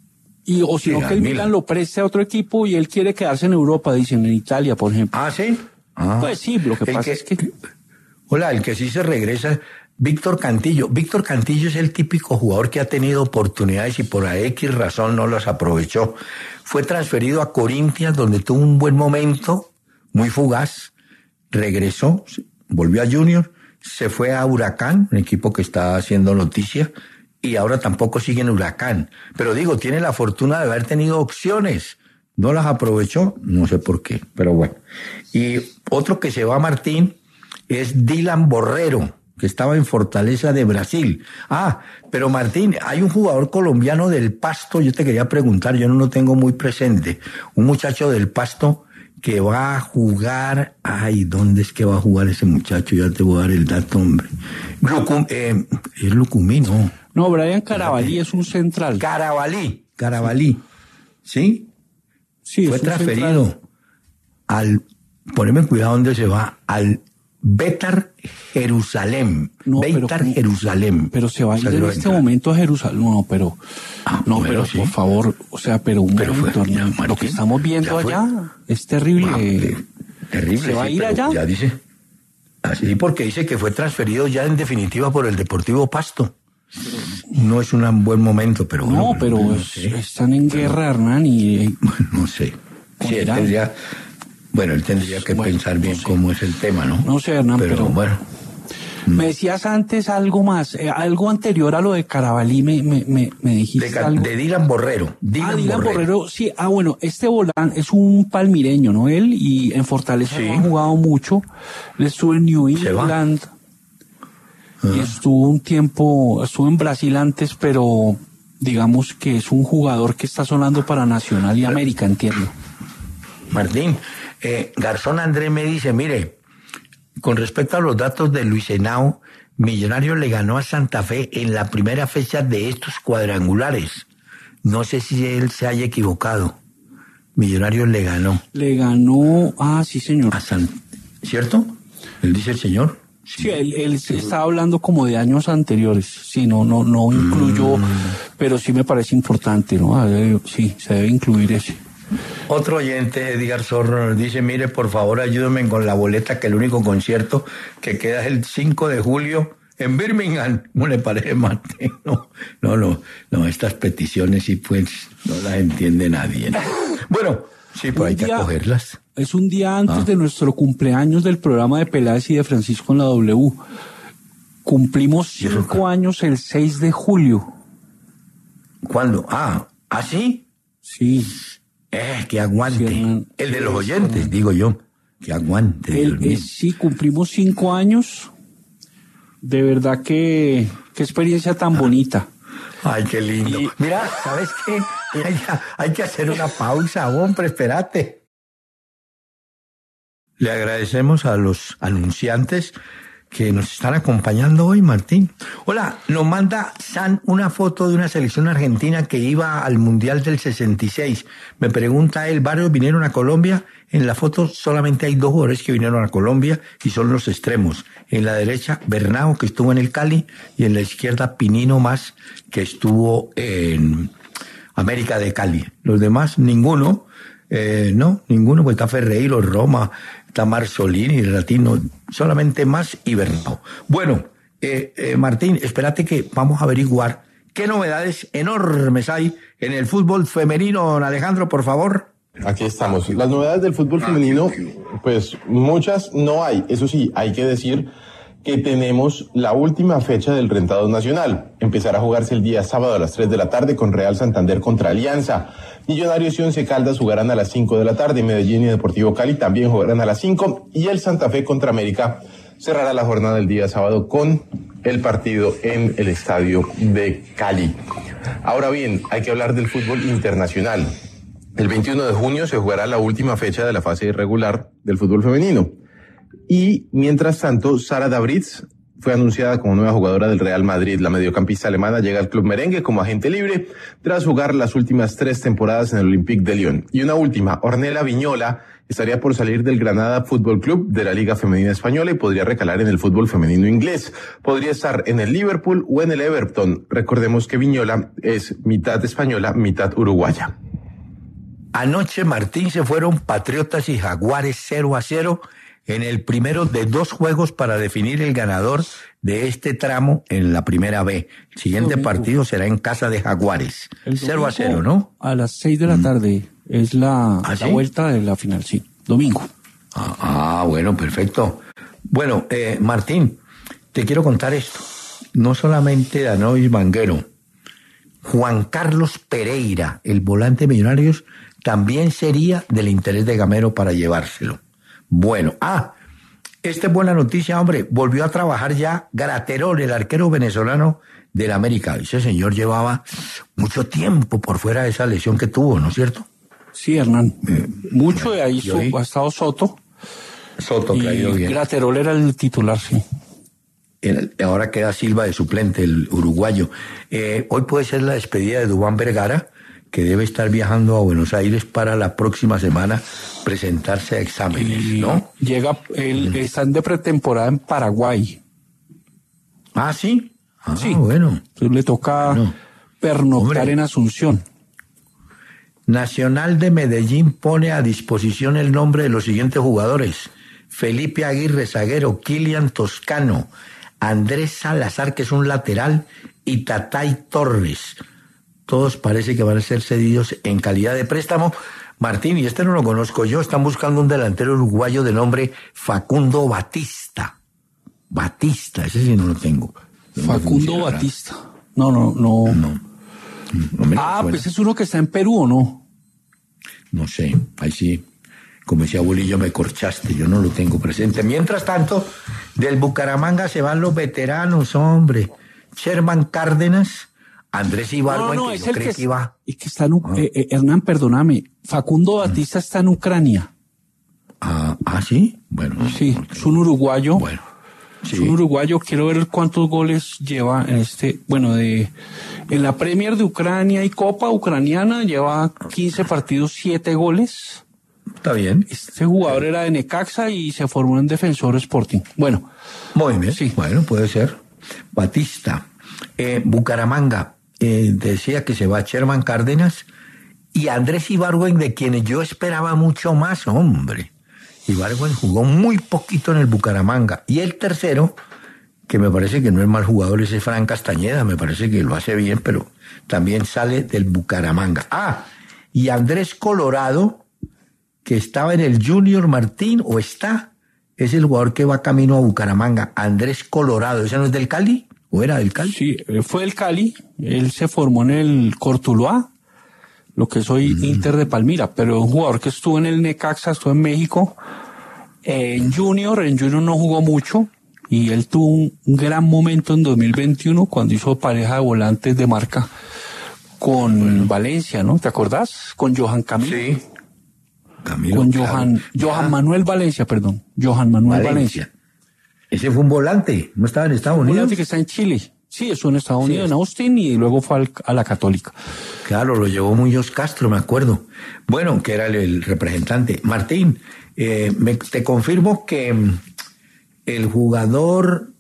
Y, o si no, sí, que el Milan. Milan lo preste a otro equipo y él quiere quedarse en Europa, dicen, en Italia, por ejemplo. Ah, ¿sí? Ah. Pues sí, lo que el pasa que, es que... Hola, el que sí se regresa, Víctor Cantillo. Víctor Cantillo es el típico jugador que ha tenido oportunidades y por X razón no las aprovechó. Fue transferido a Corinthians, donde tuvo un buen momento, muy fugaz. Regresó, volvió a Junior, se fue a Huracán, un equipo que está haciendo noticia, y ahora tampoco sigue en Huracán. Pero digo, tiene la fortuna de haber tenido opciones. No las aprovechó, no sé por qué, pero bueno. Y otro que se va, Martín, es Dylan Borrero, que estaba en Fortaleza de Brasil. Ah, pero Martín, hay un jugador colombiano del Pasto, yo te quería preguntar, yo no lo tengo muy presente. Un muchacho del Pasto que va a jugar... Ay, ¿dónde es que va a jugar ese muchacho? Ya te voy a dar el dato, hombre. Lucum, eh, es Lucumí, ¿no? No, Brian Carabalí es un central. Carabalí, Carabalí, ¿sí? Sí, fue transferido central. Al... Poneme cuidado dónde se va, al Betar Jerusalén. No, Beitar pero, Jerusalén. Pero se va a ir en este entrar. momento a Jerusalén. No, pero, ah, no, bueno, pero sí. Por favor, o sea, pero un pero momento, fue, ya, Martín, lo que estamos viendo allá es terrible. Ah, eh, terrible. ¿Se va sí, a ir allá? Ya dice. Así porque dice que fue transferido ya en definitiva por el Deportivo Pasto. No es un buen momento, pero no, bueno, pero no es, sé. Están en guerra, pero, Hernán, y bueno, no sé. Sí, él tendría, bueno, él tendría que bueno, pensar bien no sé. cómo es el tema, ¿no? No sé, Hernán, pero, pero bueno. Me decías antes algo más, eh, algo anterior a lo de Carabalí, me, me, me, me dijiste de, algo. De Dylan Borrero. Dylan ah, Dylan Borrero. Borrero, sí. Ah, bueno, este volán es un palmireño, ¿no? Él, y en Fortaleza sí. ha jugado mucho. Él estuvo en New England. Ah. Y estuvo un tiempo, estuvo en Brasil antes, pero digamos que es un jugador que está sonando para Nacional y América, entiendo. Martín, eh, Garzón Andrés me dice, mire, con respecto a los datos de Luis Henao, Millonarios le ganó a Santa Fe en la primera fecha de estos cuadrangulares. No sé si él se haya equivocado. Millonarios le ganó. Le ganó, ah, sí señor. A San, ¿cierto? ¿Él dice el señor? Sí, sí él, él sí. estaba hablando como de años anteriores. Sí, no, no, no incluyó, mm. pero sí me parece importante, ¿no? Debe, sí, se debe incluir ese. Otro oyente, Edgar Zorro, nos dice, mire, por favor, ayúdenme con la boleta, que el único concierto que queda es el cinco de julio en Birmingham. ¿Cómo le parece, Martín? No, no, no, no, estas peticiones sí, pues, no las entiende nadie, ¿no? Bueno, sí, pues hay día, que acogerlas. Es un día antes ah. de nuestro cumpleaños del programa de Peláez y de Francisco en la W. Cumplimos cinco años el seis de julio. ¿Cuándo? Ah, ¿ah, sí? Sí. Eh, que aguante. Sí, el de los oyentes, sí, digo yo. Que aguante. El, eh, sí, cumplimos cinco años. De verdad que, qué experiencia tan bonita. Ay, qué lindo. Y, mira, ¿sabes qué? Hay, hay que hacer una pausa, hombre, espérate. Le agradecemos a los anunciantes que nos están acompañando hoy, Martín. Hola, nos manda San una foto de una selección argentina que iba al Mundial del sesenta y seis. Me pregunta él, varios vinieron a Colombia. En la foto solamente hay dos jugadores que vinieron a Colombia y son los extremos. En la derecha, Bernao, que estuvo en el Cali, y en la izquierda, Pinino Más, que estuvo en América de Cali. Los demás, ninguno. Eh, no, ninguno, pues está Ferreiro, Roma, está Marzolini, Ratino, solamente Más y Bernao. Bueno, eh, eh, Martín, espérate que vamos a averiguar qué novedades enormes hay en el fútbol femenino. Don Alejandro, por favor. Aquí estamos. Las novedades del fútbol femenino, pues muchas no hay. Eso sí, hay que decir que tenemos la última fecha del Rentados Nacional. Empezará a jugarse el día sábado a las tres de la tarde con Real Santander contra Alianza. Millonarios y Once Caldas jugarán a las cinco de la tarde, Medellín y Deportivo Cali también jugarán a las cinco, y el Santa Fe contra América cerrará la jornada del día sábado con el partido en el estadio de Cali. Ahora bien, hay que hablar del fútbol internacional. El veintiuno de junio se jugará la última fecha de la fase irregular del fútbol femenino. Y mientras tanto, Sara Dabritz fue anunciada como nueva jugadora del Real Madrid. La mediocampista alemana llega al club merengue como agente libre tras jugar las últimas tres temporadas en el Olympique de Lyon. Y una última, Ornella Viñola estaría por salir del Granada Fútbol Club de la Liga Femenina Española y podría recalar en el fútbol femenino inglés. Podría estar en el Liverpool o en el Everton. Recordemos que Viñola es mitad española, mitad uruguaya. Anoche, Martín, se fueron Patriotas y Jaguares cero a cero en el primero de dos juegos para definir el ganador de este tramo en la primera B. El siguiente domingo. Partido será en casa de Jaguares. cero a cero, ¿no? A las seis de la tarde mm. es la, ¿Ah, la sí? vuelta de la final, sí. Domingo. Ah, ah bueno, perfecto. Bueno, eh, Martín, te quiero contar esto. No solamente Danovis Vanguero, Juan Carlos Pereira, el volante de Millonarios, también sería del interés de Gamero para llevárselo. Bueno, ah, esta es buena noticia, hombre. Volvió a trabajar ya Graterol, el arquero venezolano del América. Ese señor llevaba mucho tiempo por fuera de esa lesión que tuvo, ¿no es cierto? Sí, Hernán. Eh, Mucho de ahí so, ha estado Soto. Soto, que ha ido bien. Graterol era el titular, sí. El, ahora queda Silva de suplente, el uruguayo. Eh, hoy puede ser la despedida de Duván Vergara, que debe estar viajando a Buenos Aires para la próxima semana presentarse a exámenes, y ¿no? Llega, él, están de pretemporada en Paraguay. Ah, ¿sí? Ah, sí. Bueno. Entonces le toca bueno. pernoctar Hombre. en Asunción. Nacional de Medellín pone a disposición el nombre de los siguientes jugadores: Felipe Aguirre, zaguero; Kilian Toscano; Andrés Salazar, que es un lateral; y Tatay Torres. Todos parece que van a ser cedidos en calidad de préstamo. Martín, y este no lo conozco yo, están buscando un delantero uruguayo de nombre Facundo Batista. Batista, ese sí no lo tengo. No Facundo Batista. No, no, no. no. no ah, pues es uno que está en Perú, ¿o no? No sé, ahí sí. Como decía Bolillo, me corchaste, yo no lo tengo presente. Mientras tanto, del Bucaramanga se van los veteranos, hombre. Sherman Cárdenas, Andrés Ibargüen, no, no, que es yo el creí que, que iba. Y que está en, ah. eh, eh, Hernán, perdóname, Facundo Batista ah. está en Ucrania. Ah, ¿ah sí? Bueno. Sí, no, es un uruguayo. Bueno. Sí. Es un uruguayo, quiero ver cuántos goles lleva en este, bueno, de, en la Premier de Ucrania y Copa Ucraniana lleva quince partidos, siete goles. Está bien. Este jugador era de Necaxa y se formó en Defensor Sporting. Bueno. Muy bien. Sí. Bueno, puede ser. Batista. Eh, Bucaramanga, eh, decía que se va Sherman Cárdenas y Andrés Ibargüen, de quienes yo esperaba mucho más, hombre. Ibargüen jugó muy poquito en el Bucaramanga. Y el tercero, que me parece que no es mal jugador, ese Fran Castañeda, me parece que lo hace bien, pero también sale del Bucaramanga. Ah, y Andrés Colorado, que estaba en el Junior Martín, o está, es el jugador que va camino a Bucaramanga. Andrés Colorado, ¿ese no es del Cali? ¿O era del Cali? Sí, fue del Cali. Él se formó en el Cortuluá, lo que soy mm. Inter de Palmira, pero un jugador que estuvo en el Necaxa, estuvo en México, eh, en Junior, en Junior no jugó mucho, y él tuvo un, un gran momento en dos mil veintiuno cuando hizo pareja de volantes de marca con bueno. Valencia, ¿no? ¿Te acordás? Con Johan Camilo. Sí. Camilo, con Johan, claro. Johan Manuel Valencia, perdón. Johan Manuel Valencia. Valencia. Ese fue un volante, ¿no estaba en Estados Unidos? Un volante que está en Chile. Sí, eso en Estados Unidos, sí, en Austin, y luego fue al, a la Católica. Claro, lo llevó Muñoz Castro, me acuerdo. Bueno, que era el, el representante. Martín, eh, me, te confirmo que el jugador...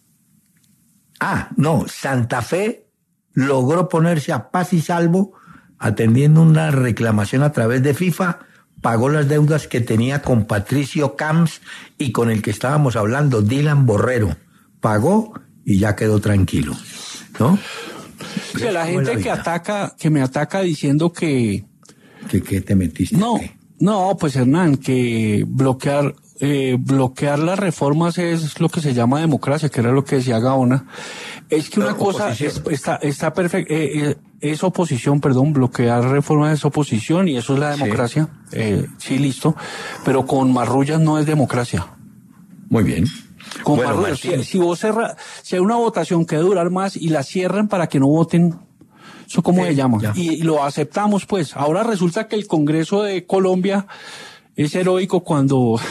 Ah, no, Santa Fe logró ponerse a paz y salvo atendiendo una reclamación a través de FIFA. Pagó las deudas que tenía con Patricio Camps y con el que estábamos hablando, Dylan Borrero. Pagó y ya quedó tranquilo, ¿no? O sea, la gente la que ataca, que me ataca diciendo que... ¿Que qué te metiste? No, ¿qué? no, pues Hernán, que bloquear, eh, bloquear las reformas es lo que se llama democracia, que era lo que decía Gaona. Es que una cosa es, está, está perfecta. Eh, eh, es oposición, perdón, bloquear reformas es oposición y eso es la democracia. Sí, eh, sí listo. Pero con marrullas no es democracia. Muy bien. Con bueno, marrullas, si, si vos cerra, si hay una votación que durar más y la cierran para que no voten, ¿eso cómo sí, se llama? Y, y lo aceptamos, pues. Ahora resulta que el Congreso de Colombia es heroico cuando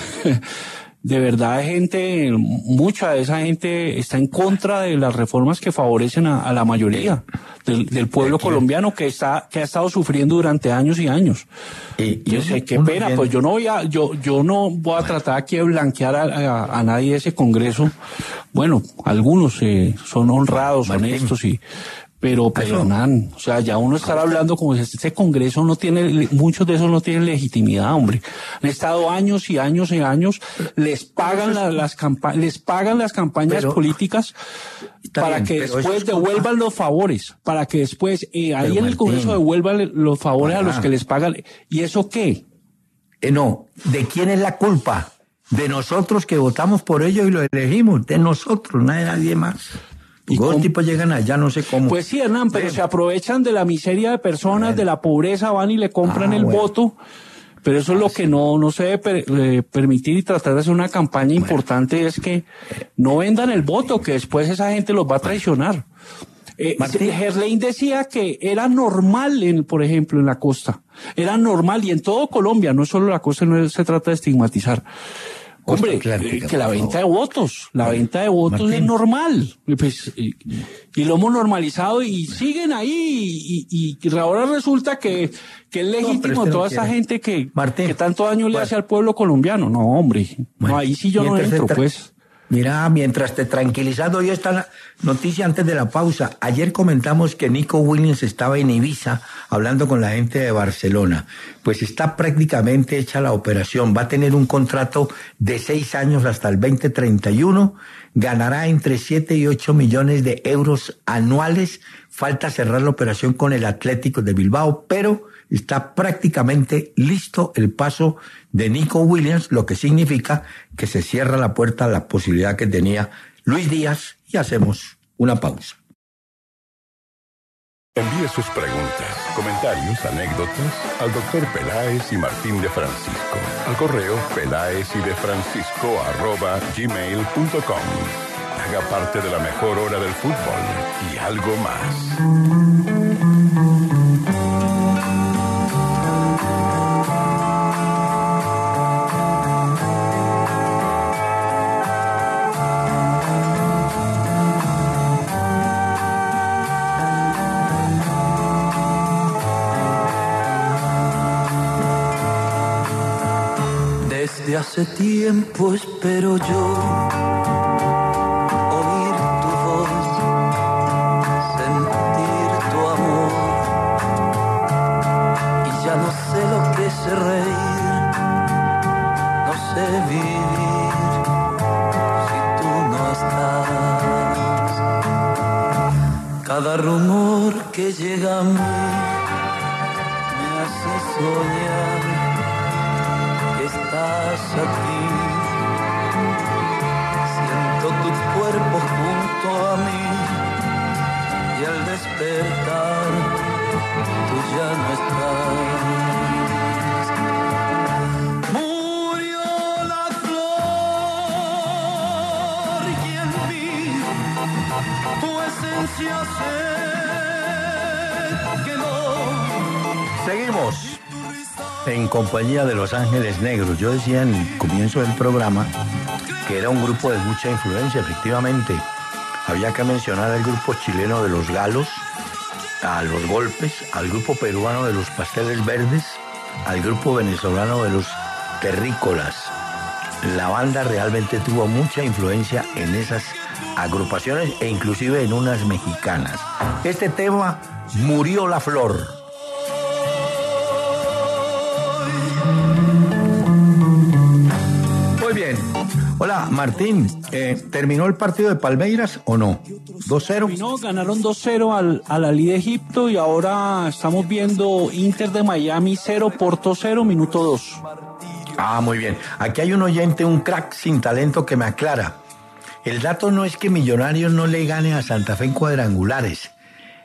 de verdad hay gente, mucha de esa gente está en contra de las reformas que favorecen a, a la mayoría del, del pueblo colombiano que está, que ha estado sufriendo durante años y años. Y, yo sé, qué pena, bien. Pues yo no voy a, yo, yo no voy a tratar aquí de blanquear a, a, a nadie de ese Congreso. Bueno, algunos eh, son honrados, Martín. honestos y, Pero, pero, nan, o sea, ya uno estará hablando como si este Congreso no tiene, muchos de esos no tienen legitimidad, hombre. Han estado años y años y años, les pagan la, las campañas, les pagan las campañas pero, políticas para bien, que después devuelvan los favores, para que después, eh, ahí en el Congreso devuelvan los favores ah, a los que les pagan. ¿Y eso qué? Eh, no, ¿de quién es la culpa? De nosotros que votamos por ellos y lo elegimos, de nosotros, no de nadie más. Y los tipos llegan allá, no sé cómo. Pues sí, Hernán, pero sí. se aprovechan de la miseria de personas, de la pobreza, van y le compran ah, el bueno. voto. Pero eso ah, es lo sí. que no, no se debe per, eh, permitir y tratar de hacer una campaña bueno. importante es que no vendan el voto, que después esa gente los va a traicionar. Eh, Gerlain decía que era normal, en, por ejemplo, en la costa. Era normal y en todo Colombia, no solo la costa, no se trata de estigmatizar. Hombre, eh, que la venta de votos, la Martín, venta de votos Martín. es normal, pues, y, y lo hemos normalizado y siguen ahí y, y, y ahora resulta que, que es legítimo no, toda no esa quiere. gente que, que tanto daño le bueno. hace al pueblo colombiano. No, hombre, bueno. no, ahí sí yo no entro, pues. Mira, mientras te tranquilizas, hoy está la noticia antes de la pausa. Ayer comentamos que Nico Williams estaba en Ibiza hablando con la gente de Barcelona. Pues está prácticamente hecha la operación. Va a tener un contrato de seis años hasta el veinte treinta y uno. Ganará entre siete y ocho millones de euros anuales. Falta cerrar la operación con el Atlético de Bilbao, pero está prácticamente listo el paso de Nico Williams, lo que significa que se cierra la puerta a la posibilidad que tenía Luis Díaz y hacemos una pausa. Envíe sus preguntas, comentarios, anécdotas al doctor Peláez y Martín de Francisco al correo peláez y de francisco arroba gmail punto com. Haga parte de la mejor hora del fútbol y algo más. Desde hace tiempo espero yo oír tu voz, sentir tu amor, y ya no sé lo que es reír, no sé vivir si tú no estás. Cada rumor que llega a mí me hace soñar. Estás aquí, siento tu cuerpo junto a mí y al despertar tú ya no estás. Murió la flor y en mí tu esencia se quedó. Seguimos en compañía de Los Ángeles Negros. Yo decía en el comienzo del programa que era un grupo de mucha influencia, efectivamente. Había que mencionar al grupo chileno de Los Galos, a Los Golpes, al grupo peruano de Los Pasteles Verdes, al grupo venezolano de Los Terrícolas. La banda realmente tuvo mucha influencia en esas agrupaciones e inclusive en unas mexicanas. Este tema, Murió la Flor. Hola, Martín, eh, ¿terminó el partido de Palmeiras o no? ¿dos cero? Terminó, ganaron dos cero al, al Ali de Egipto y ahora estamos viendo Inter de Miami cero, Porto cero, minuto dos. Ah, muy bien. Aquí hay un oyente, un crack sin talento que me aclara. El dato no es que Millonarios no le gane a Santa Fe en cuadrangulares.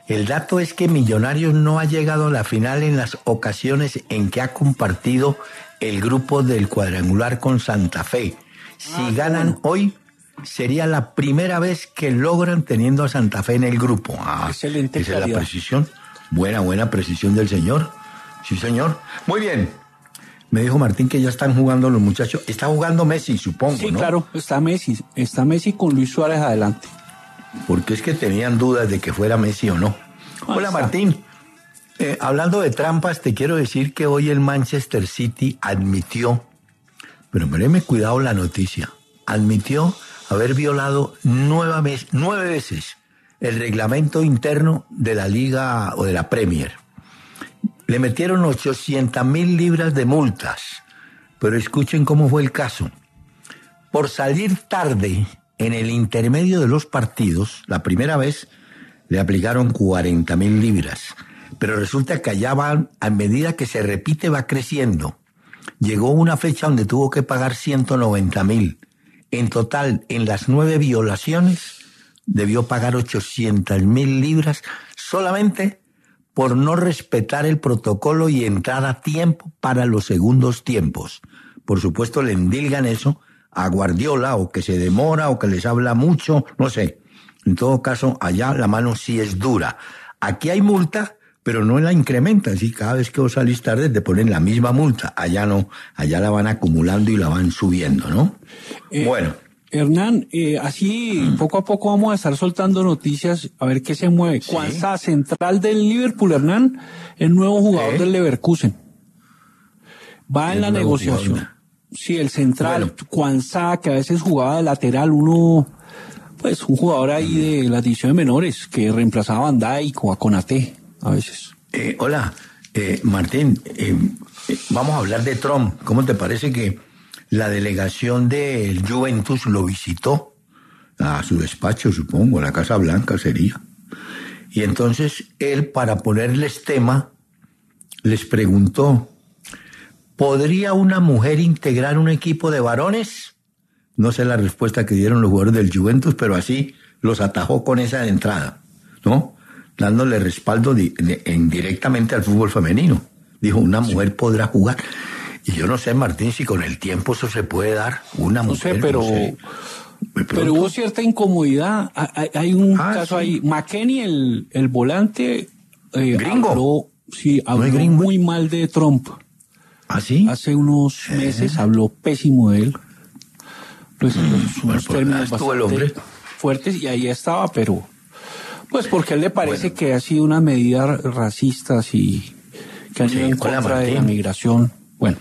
El dato es que Millonarios no ha llegado a la final en las ocasiones en que ha compartido el grupo del cuadrangular con Santa Fe. Si ah, ganan bueno. hoy, sería la primera vez que logran teniendo a Santa Fe en el grupo. Ah, excelente esa calidad. Es la precisión. Buena, buena precisión del señor. Sí, señor. Muy bien. Me dijo Martín que ya están jugando los muchachos. Está jugando Messi, supongo, sí, ¿no? Claro, está Messi. Está Messi con Luis Suárez adelante. Porque es que tenían dudas de que fuera Messi o no. Ah, Hola, está. Martín. Eh, hablando de trampas, te quiero decir que hoy el Manchester City admitió, pero mireme cuidado la noticia, admitió haber violado nueve veces, nueve veces el reglamento interno de la Liga o de la Premier. Le metieron ochocientas mil libras de multas, pero escuchen cómo fue el caso. Por salir tarde en el intermedio de los partidos, la primera vez le aplicaron cuarenta mil libras, pero resulta que allá va, a medida que se repite va creciendo. Llegó una fecha donde tuvo que pagar ciento noventa mil. En total, en las nueve violaciones, debió pagar ochocientas mil libras solamente por no respetar el protocolo y entrar a tiempo para los segundos tiempos. Por supuesto, le endilgan eso a Guardiola, o que se demora, o que les habla mucho, no sé. En todo caso, allá la mano sí es dura. Aquí hay multa, pero no la incrementan. Sí, cada vez que vos salís tarde te ponen la misma multa. Allá no, allá la van acumulando y la van subiendo, ¿no? Eh, bueno. Hernán, eh, así poco a poco vamos a estar soltando noticias, a ver qué se mueve. ¿Sí? Kwanzaa, central del Liverpool, Hernán, el nuevo jugador ¿Eh? del Leverkusen. Va en la negociación. Jugador. Sí, el central, bueno. Kwanzaa, que a veces jugaba de lateral, uno, pues un jugador ahí de las divisiones menores, que reemplazaba a Van Dijk o a Konaté, a veces. Eh, hola, eh, Martín, eh, eh, vamos a hablar de Trump. ¿Cómo te parece que la delegación del Juventus lo visitó a su despacho, supongo, a la Casa Blanca sería? Y entonces él, para ponerles tema, les preguntó, ¿podría una mujer integrar un equipo de varones? No sé la respuesta que dieron los jugadores del Juventus, pero así los atajó con esa entrada, ¿no? Dándole respaldo di- de- indirectamente al fútbol femenino. Dijo, una mujer sí. podrá jugar. Y yo no sé, Martín, si con el tiempo eso se puede dar. Una no mujer, sé, pero, no sé. pero hubo cierta incomodidad. Hay, hay un ah, caso sí. ahí. McKennie, el, el volante, eh, gringo. Habló, sí, habló ¿No muy mal de Trump. ¿Ah, sí? Hace unos meses eh. habló pésimo de él. Pues, mm, unos bueno, términos bastante fuertes, y ahí estaba, pero pues porque a él le parece bueno. que ha sido una medida racistas y que han ido sí, en contra de la migración. Bueno.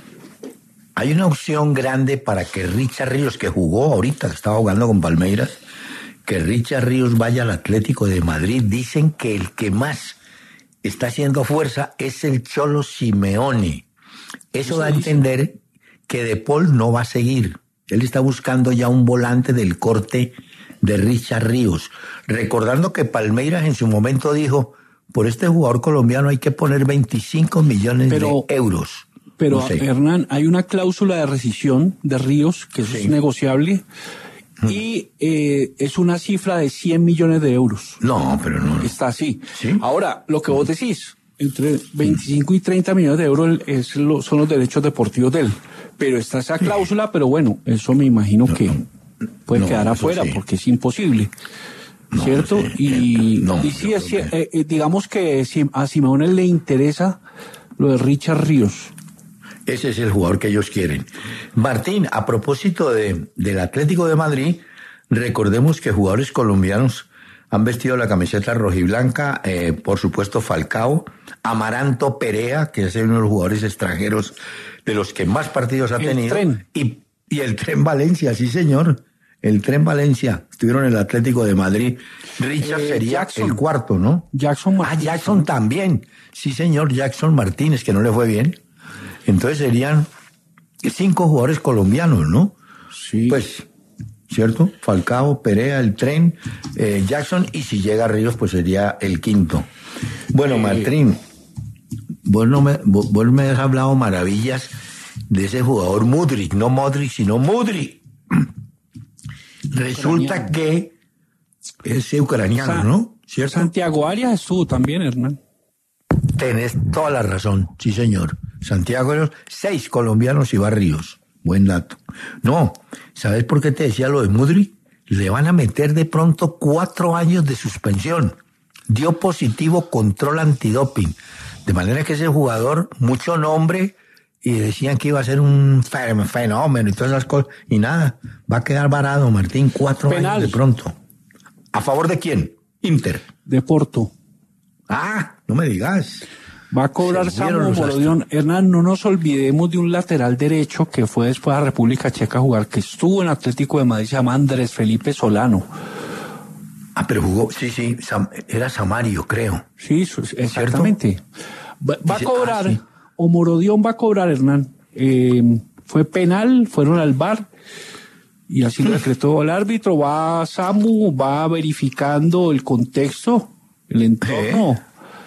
Hay una opción grande para que Richard Ríos, que jugó ahorita, que estaba jugando con Palmeiras, que Richard Ríos vaya al Atlético de Madrid. Dicen que el que más está haciendo fuerza es el Cholo Simeone. Eso da a entender que De Paul no va a seguir. Él está buscando ya un volante del corte de Richard Ríos. Recordando que Palmeiras en su momento dijo, por este jugador colombiano hay que poner veinticinco millones Pero... de euros. Pero, no sé. Hernán, hay una cláusula de rescisión de Ríos, que eso sí. es negociable, mm. y eh, es una cifra de cien millones de euros. No, pero no. Está así. ¿Sí? Ahora, lo que vos decís, entre veinticinco y treinta millones de euros es lo, son los derechos deportivos de él. Pero está esa cláusula, pero bueno, eso me imagino no, que no, puede no, quedar afuera, sí. porque es imposible. No, ¿Cierto? Sí, y, no, y sí, es, eh, eh, digamos que si a Simeone le interesa lo de Richard Ríos. Ese es el jugador que ellos quieren. Martín, a propósito de, del Atlético de Madrid, recordemos que jugadores colombianos han vestido la camiseta rojiblanca, eh, por supuesto Falcao, Amaranto Perea, que es uno de los jugadores extranjeros de los que más partidos ha el tenido. Tren. Y, y el Tren Valencia, sí señor, el Tren Valencia. Estuvieron en el Atlético de Madrid. Richard eh, sería Jackson. el cuarto, ¿no? Jackson Martínez. Ah, Jackson también. Sí señor, Jackson Martínez, que no le fue bien. Entonces serían cinco jugadores colombianos, ¿no? Sí. Pues, ¿cierto? Falcao, Perea, el Tren, eh, Jackson, y si llega Ríos, pues sería el quinto. Bueno, eh, Martín, vos, no me, vos, vos me has hablado maravillas de ese jugador Mudryk, no Modric, sino Mudryk. Resulta que es ucraniano, o sea, ¿no? ¿cierto? Santiago Arias estuvo también, Hernán. Tenés toda la razón, sí señor. Santiago Arias, seis colombianos y Barrios. Buen dato. No, ¿sabes por qué te decía lo de Mudry? Le van a meter de pronto cuatro años de suspensión. Dio positivo control antidoping. De manera que ese jugador, mucho nombre, y decían que iba a ser un fenómeno y todas esas cosas, y nada, va a quedar varado, Martín, cuatro Penal. años de pronto. ¿A favor de quién? Inter. De Porto. Ah, no me digas. Va a cobrar Se fueron Samu los Morodión. Hernán, no nos olvidemos de un lateral derecho que fue después a República Checa a jugar, que estuvo en Atlético de Madrid, se llama Andrés Felipe Solano. Ah, pero jugó, sí, sí, Sam, era Samario, creo. Sí, su- exactamente. Va, va a Dice, cobrar, ah, sí. o Morodión va a cobrar, Hernán. Eh, fue penal, fueron al V A R y así lo decretó el árbitro. Va Samu, va verificando el contexto, el entorno.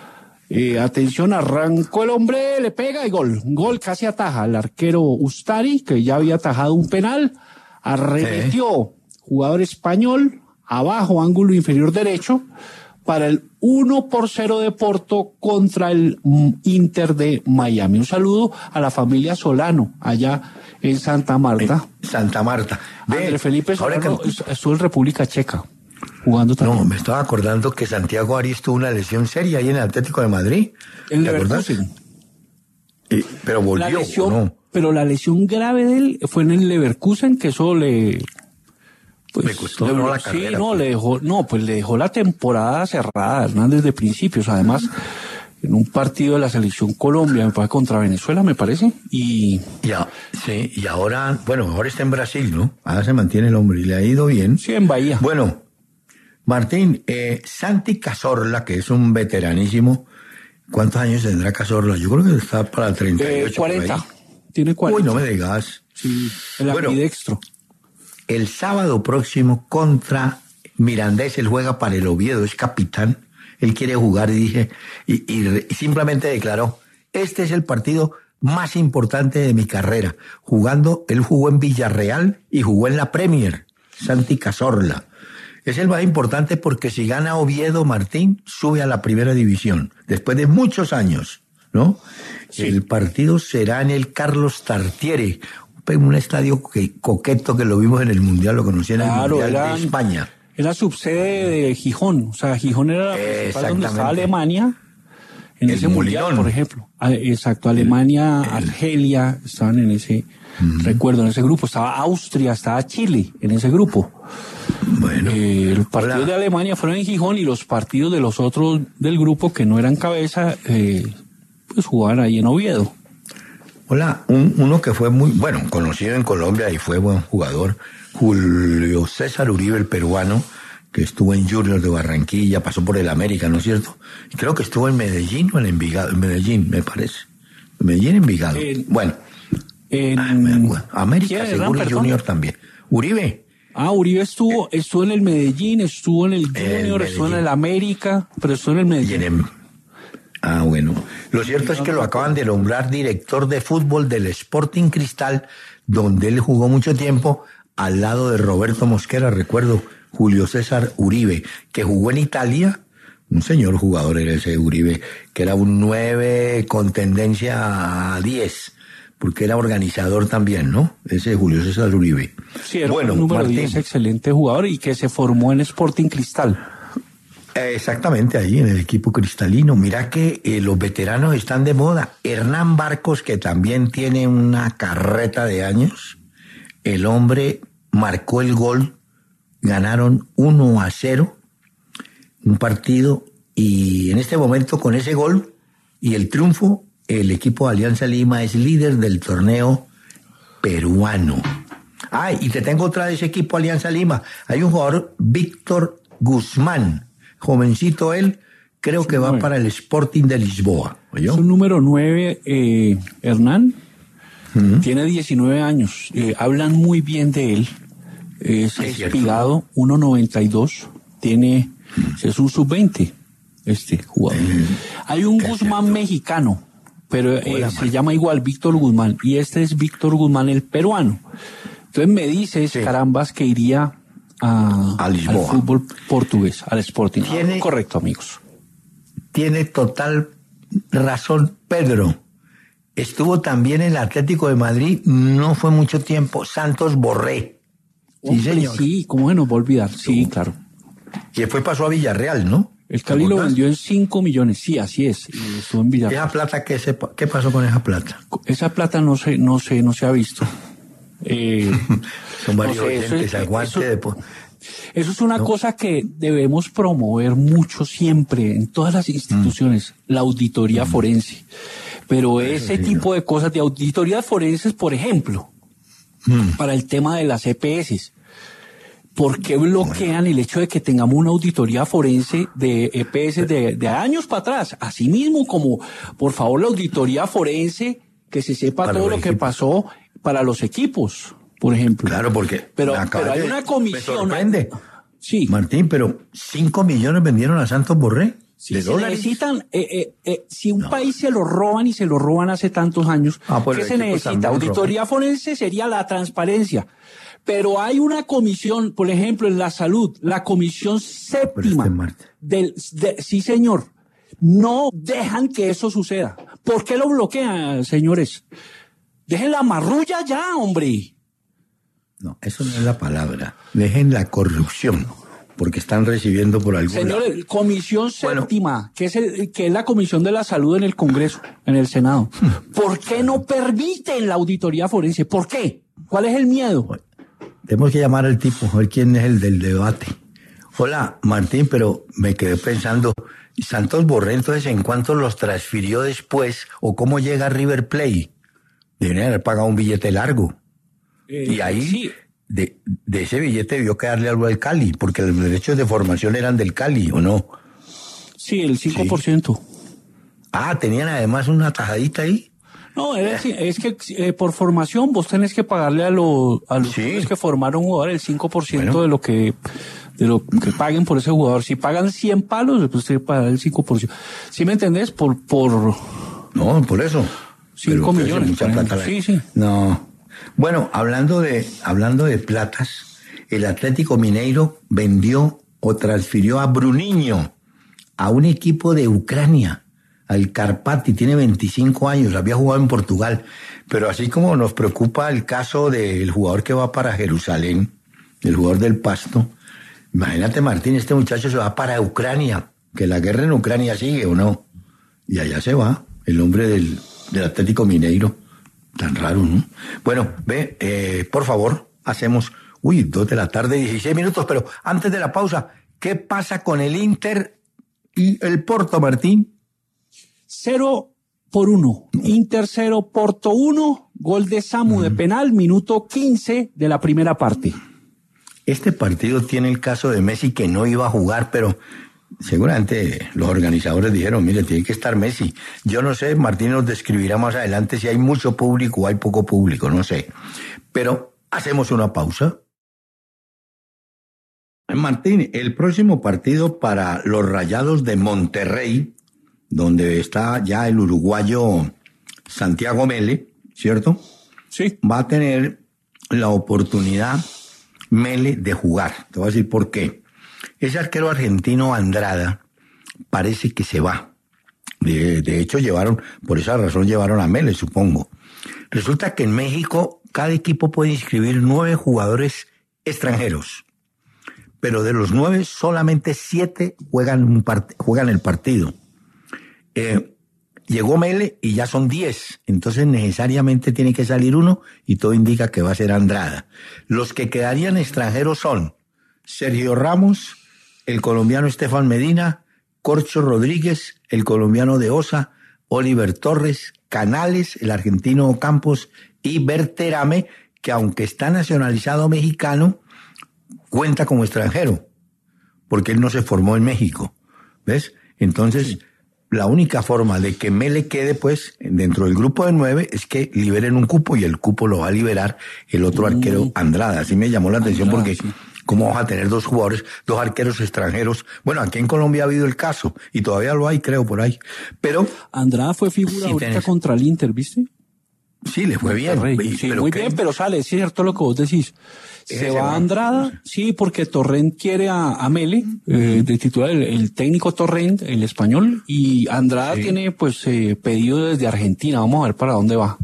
Eh, atención, arrancó el hombre, le pega y gol. Gol casi ataja al arquero Ustari, que ya había atajado un penal. Arremetió, jugador español, abajo, ángulo inferior derecho, para el uno por cero de Porto contra el mm, Inter de Miami. Un saludo a la familia Solano, allá en Santa Marta. Santa Marta. Ve, André Felipe ahora Solano que- est- estuvo en República Checa, jugando No, también. me estaba acordando que Santiago Arias tuvo una lesión seria ahí en el Atlético de Madrid. El ¿Te acordás? Leverkusen. Eh, pero La volvió, lesión, ¿o no? pero la lesión grave de él fue en el Leverkusen, que eso le... Pues, Le costó, ¿no? la sí, carrera, no, pues. le dejó, no, pues le dejó la temporada cerrada, Hernán, desde principios. Además, en un partido de la Selección Colombia, me parece, contra Venezuela, me parece, y Ya, sí, y ahora, bueno, ahora está en Brasil, ¿no? Ahora se mantiene el hombre y le ha ido bien. sí, en Bahía. Bueno, Martín, eh, Santi Cazorla, que es un veteranísimo, ¿cuántos años tendrá Cazorla? Yo creo que está para treinta y ocho. Eh, cuarenta. por ahí. Tiene cuarenta. Uy, no me digas. Sí, el Bueno. ambidextro. El sábado próximo contra Mirandés, él juega para el Oviedo, es capitán. Él quiere jugar y dije, y, y, y simplemente declaró, este es el partido más importante de mi carrera. Jugando, él jugó en Villarreal y jugó en la Premier, Santi Cazorla. Es el más importante porque si gana Oviedo, Martín sube a la primera división, después de muchos años, ¿no? Sí. El partido será en el Carlos Tartiere, un estadio que, coqueto que lo vimos en el Mundial, lo conocí en el Claro, Mundial era, de España. era subsede de Gijón. O sea, Gijón era la principal donde estaba Exactamente. Alemania. En El ese mundial, Molinón. por ejemplo. Ah, exacto, Alemania, Argelia, estaban en ese, recuerdo, en ese grupo. Estaba Austria, estaba Chile en ese grupo. Bueno, Eh, los partidos hola. de Alemania fueron en Gijón y los partidos de los otros del grupo que no eran cabeza, eh, pues jugaban ahí en Oviedo. Hola, un, uno que fue muy, bueno, conocido en Colombia y fue buen jugador, Julio César Uribe, el peruano, que estuvo en Junior de Barranquilla, pasó por el América, ¿no es cierto? Y creo que estuvo en Medellín o en Envigado, en Medellín, me parece. Medellín, Envigado. En- bueno, En, ah, me acuerdo. América, ¿quién era, seguro, y perdón? Junior también. Uribe. Ah, Uribe estuvo, estuvo en el Medellín, estuvo en el Junior, estuvo en Medellín. el América, pero estuvo en el Y Medellín. en em- Ah, bueno. Lo cierto es que lo acaban de nombrar director de fútbol del Sporting Cristal, donde él jugó mucho tiempo al lado de Roberto Mosquera, recuerdo, Julio César Uribe, que jugó en Italia. Un señor jugador era ese Uribe, que era un nueve con tendencia a diez, porque era organizador también, ¿no? Ese Julio César Uribe. Sí, era bueno, un número Martín. diez, excelente jugador y que se formó en Sporting Cristal. Exactamente, ahí en el equipo cristalino. Mira que eh, los veteranos están de moda. Hernán Barcos, que también tiene una carreta de años, el hombre marcó el gol, ganaron uno a cero, un partido, y en este momento con ese gol y el triunfo, el equipo de Alianza Lima es líder del torneo peruano. Ah, y te tengo otra de ese equipo Alianza Lima. Hay un jugador, Víctor Guzmán, jovencito él, creo que va nueve. para el Sporting de Lisboa. ¿Oyó? Es un número nueve, eh, Hernán. Tiene diecinueve años. Eh, hablan muy bien de él. Es Es cierto. espigado, uno noventa y dos. Tiene, es un sub veinte, este jugador. Hay un es Guzmán cierto. mexicano, pero eh, Hola, se Mar- llama igual Víctor Guzmán. Y este es Víctor Guzmán, el peruano. Entonces me dices, Sí. carambas, que iría a, al fútbol portugués, al Sporting. Tiene, correcto, amigos. Tiene total razón Pedro. Estuvo también en el Atlético de Madrid, no fue mucho tiempo, Santos Borré. Sí, señor. Sí, ¿cómo se nos va a olvidar? Sí, uh, claro. Y después pasó a Villarreal, ¿no? El Cali lo vendió en cinco millones, sí, así es. Y estuvo en Villarreal. ¿Esa plata qué, se, qué pasó con esa plata? Esa plata no se, no se, no se ha visto. Eh, Son varios no sé, oyentes, eso, aguante eso, de... Eso es una ¿no? cosa que debemos promover mucho siempre en todas las instituciones, mm. la auditoría mm. forense. Pero ese sí, tipo no. de cosas de auditorías forenses, por ejemplo, mm. para el tema de las E P S, ¿por qué bloquean el hecho de que tengamos una auditoría forense de E P S de, de años para atrás? Asimismo, como, por favor, la auditoría forense, que se sepa para todo lo que pasó para los equipos, por ejemplo. Claro, porque pero, pero hay una comisión. Me sorprende. Sí. Martín, pero cinco millones vendieron a Santos Borré. Si se dólares. necesitan, eh, eh, eh, si un no. país se lo roban y se lo roban hace tantos años, ah, pues ¿qué se necesita? Auditoría roban. forense sería la transparencia. Pero hay una comisión, por ejemplo, en la salud, la comisión séptima este del, de, sí señor, no dejan que eso suceda. ¿Por qué lo bloquean, señores? Dejen la marrulla ya, hombre. No, eso no es la palabra. Dejen la corrupción. Porque están recibiendo por algún Señores, lado. Comisión séptima, bueno, que es el, que es la Comisión de la Salud en el Congreso, en el Senado. ¿Por qué no permiten la auditoría forense? ¿Por qué? ¿Cuál es el miedo? Bueno, tenemos que llamar al tipo, a ver quién es el del debate. Hola, Martín, pero me quedé pensando, Santos Borré, entonces, ¿en cuánto los transfirió después? ¿O cómo llega a River Plate? Deberían haber pagado un billete largo. Eh, y ahí... Sí. De, de ese billete debió quedarle algo al Cali, porque los derechos de formación eran del Cali, ¿o no? Sí, el cinco por ciento. Sí. Ah, ¿tenían además una tajadita ahí? No, es, es que eh, por formación vos tenés que pagarle a, lo, a los sí. que formaron un jugador el cinco por ciento bueno. de lo que de lo que paguen por ese jugador. Si pagan cien palos, pues tiene que pagar el cinco por ciento. ¿Sí me entendés? Por... por no, por eso. cinco millones. Mucha plata. Sí, sí. No... Bueno, hablando de, hablando de platas, el Atlético Mineiro vendió o transfirió a Bruninho a un equipo de Ucrania, al Karpati, tiene veinticinco años, había jugado en Portugal, pero así como nos preocupa el caso del jugador que va para Jerusalén, el jugador del Pasto, imagínate Martín, este muchacho se va para Ucrania, que la guerra en Ucrania sigue o no, y allá se va, el hombre del, del Atlético Mineiro. Tan raro, ¿no? Bueno, ve, eh, por favor, hacemos, uy, dos de la tarde, dieciséis minutos, pero antes de la pausa, ¿qué pasa con el Inter y el Porto, Martín? Cero por uno. No. Inter cero, Porto uno, gol de Samu mm. de penal, minuto quince de la primera parte. Este partido tiene el caso de Messi que no iba a jugar, pero... seguramente los organizadores dijeron, mire, tiene que estar Messi. Yo no sé, Martín nos describirá más adelante si hay mucho público o hay poco público, no sé. Pero hacemos una pausa. Martín, el próximo partido para los Rayados de Monterrey, donde está ya el uruguayo Santiago Mele, ¿cierto? Sí. Va a tener la oportunidad Mele de jugar. Te voy a decir por qué. Ese arquero argentino Andrada parece que se va. De, de hecho, llevaron, por esa razón llevaron a Mele, supongo. Resulta que en México cada equipo puede inscribir nueve jugadores extranjeros. Pero de los nueve, solamente siete juegan, un part- juegan el partido. Eh, llegó Mele y ya son diez. Entonces necesariamente tiene que salir uno y todo indica que va a ser Andrada. Los que quedarían extranjeros son Sergio Ramos, el colombiano Estefan Medina, Corcho Rodríguez, el colombiano de Osa, Oliver Torres, Canales, el argentino Campos y Berterame, que aunque está nacionalizado mexicano, cuenta como extranjero, porque él no se formó en México. ¿Ves? Entonces, sí. La única forma de que Mele quede, pues, dentro del grupo de nueve es que liberen un cupo y el cupo lo va a liberar el otro mm. arquero Andrada. Así me llamó la atención Andrada, porque... Sí. ¿Cómo vas a tener dos jugadores, dos arqueros extranjeros? Bueno, aquí en Colombia ha habido el caso, y todavía lo hay, creo, por ahí. Pero... Andrada fue figura sí, ahorita tenés... contra el Inter, ¿viste? Sí, le fue bien. Sí, muy bien, pero sale, es cierto lo que vos decís. Se va a Andrada, sí, porque Torrent quiere a, a Mele, eh, de titular, el, el técnico Torrent, el español, y Andrada sí. tiene, pues, eh, pedido desde Argentina. Vamos a ver para dónde va.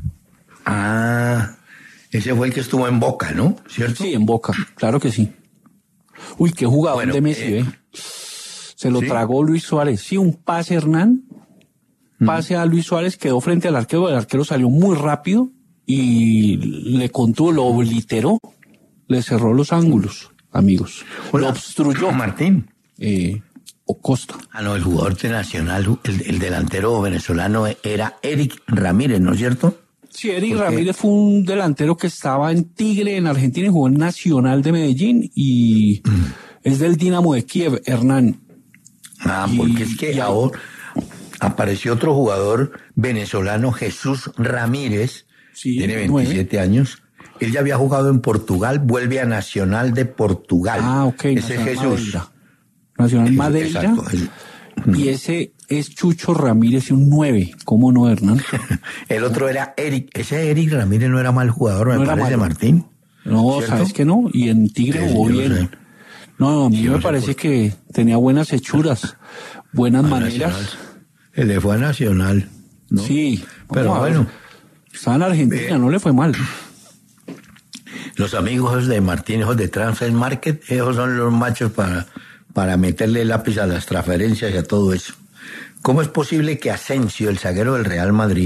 Ah, ese fue el que estuvo en Boca, ¿no? ¿Cierto? Sí, en Boca, claro que sí. Uy, qué jugador bueno, de Messi, ¿eh? ¿eh? Se lo ¿sí? tragó Luis Suárez. Sí, un pase, Hernán. Pase a Luis Suárez, quedó frente al arquero, el arquero salió muy rápido y le contuvo, lo obliteró, le cerró los ángulos, amigos. Hola, lo obstruyó. Martín. Eh, o Costa. Ah, no, el jugador de Nacional, el, el delantero venezolano era Eric Ramírez, ¿no es cierto? Sí, Eric Ramírez fue un delantero que estaba en Tigre, en Argentina, y jugó en Nacional de Medellín y mm. es del Dinamo de Kiev, Hernán. Ah, y, porque es que ahora apareció otro jugador venezolano, Jesús Ramírez, sí, tiene veintisiete nueve. Años. Él ya había jugado en Portugal, vuelve a Nacional de Portugal. Ah, ok. Ese es Jesús. Madeira. Nacional es, Madeira. Exacto. El, y ese es Chucho Ramírez, un nueve. ¿Cómo no, Hernán? El otro era Eric. Ese Eric Ramírez no era mal jugador, me no parece, Martín. No, ¿cierto? ¿Sabes que no? Y en Tigre jugó bien. Sé. No, a mí sí, me parece que tenía buenas hechuras, buenas maneras. Nacional. Él le fue a Nacional, ¿no? Sí, pero bueno. Estaba en Argentina, eh, no le fue mal. Los amigos de Martín, esos de Transfer Market, esos son los machos para, para meterle lápiz a las transferencias y a todo eso. ¿Cómo es posible que Asensio, el zaguero del Real Madrid,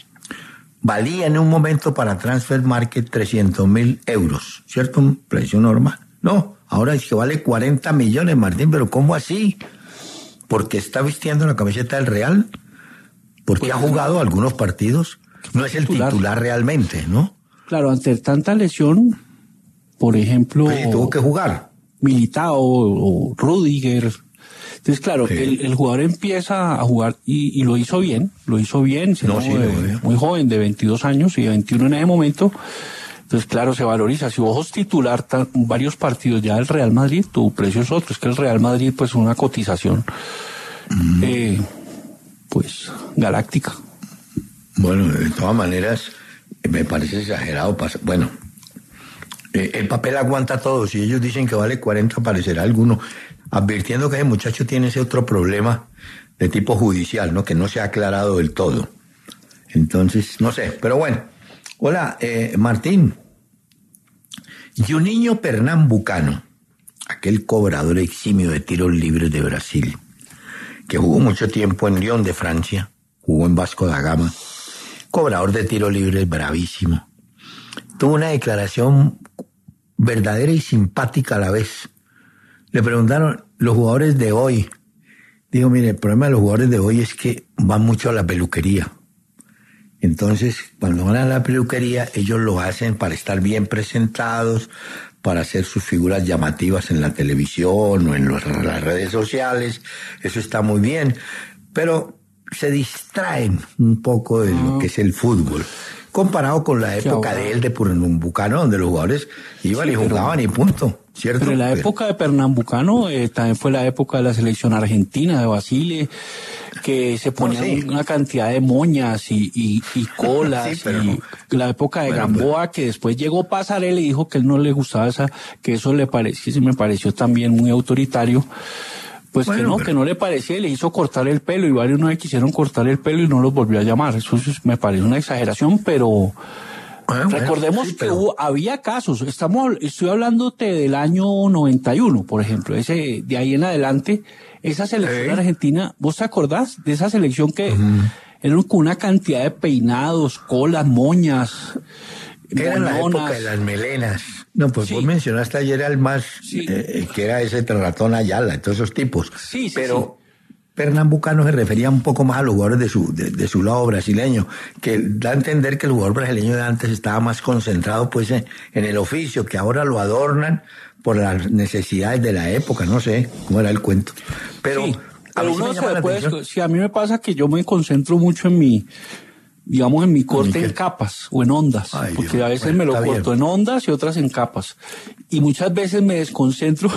valía en un momento para Transfer Market trescientos mil euros? ¿Cierto? Un precio normal. No, ahora es que vale cuarenta millones, Martín, pero ¿cómo así? Porque está vistiendo la camiseta del Real, porque pues, ha jugado algunos partidos, no es el titular, titular realmente, ¿no? Claro, ante tanta lesión, por ejemplo... Sí, tuvo que jugar. Militao o, o Rudiger. Entonces, claro, sí. el, el jugador empieza a jugar y, y lo hizo bien, lo hizo bien, no, sí, de, muy joven, de veintidós años y de veintiuno en ese momento. Entonces, claro, se valoriza. Si vos sos titular tan, varios partidos ya del Real Madrid, tu precio es otro. Es que el Real Madrid, pues, una cotización, mm. eh, pues, galáctica. Bueno, de todas maneras, me parece exagerado. Bueno, eh, el papel aguanta todo. Si ellos dicen que vale cuarenta, aparecerá alguno. Advirtiendo que ese muchacho tiene ese otro problema de tipo judicial, ¿no? Que no se ha aclarado del todo. Entonces, no sé, pero bueno. Hola, eh, Martín. Juninho Pernambucano, aquel cobrador eximio de tiros libres de Brasil, que jugó mucho tiempo en Lyon de Francia, jugó en Vasco da Gama, cobrador de tiros libres bravísimo. Tuvo una declaración verdadera y simpática a la vez. Le preguntaron, los jugadores de hoy, digo, mire, el problema de los jugadores de hoy es que van mucho a la peluquería. Entonces, cuando van a la peluquería, ellos lo hacen para estar bien presentados, para hacer sus figuras llamativas en la televisión o en los, las redes sociales. Eso está muy bien, pero se distraen un poco de lo que es el fútbol, comparado con la época de él de Pernambucano, donde los jugadores iban sí, y jugaban pero, y punto, ¿cierto? Pero en la pero, época de Pernambucano eh, también fue la época de la selección argentina, de Basile, que se ponían no, sí. una cantidad de moñas y, y, y colas, sí, pero, y la época de bueno, Gamboa, pero, que después llegó Pasarela y dijo que él no le gustaba esa, que eso le pareció, sí me pareció también muy autoritario. Pues bueno, que no, pero... que no le parecía y le hizo cortar el pelo y varios no le quisieron cortar el pelo y no los volvió a llamar. Eso me parece una exageración, pero bueno, recordemos bueno, sí, pero... que hubo, había casos. Estamos, estoy hablándote del año noventa y uno, por ejemplo, ese de ahí en adelante, esa selección ¿Eh? argentina, ¿vos te acordás de esa selección que uh-huh. era con una cantidad de peinados, colas, moñas? Era la época de las melenas. No, pues sí. Vos mencionaste ayer al más, sí. eh, que era ese ratón Ayala, todos esos tipos. Sí, sí, pero sí. Pernambucano se refería un poco más a los jugadores de su, de, de su lado brasileño, que da a entender que el jugador brasileño de antes estaba más concentrado pues en, en el oficio, que ahora lo adornan por las necesidades de la época, no sé cómo era el cuento. Pero, sí, a pero uno sí se puede, si a mí me pasa que yo me concentro mucho en mi... digamos en mi corte en capas o en ondas, Ay, porque Dios, a veces bueno, me lo corto bien. En ondas y otras en capas. Y muchas veces me desconcentro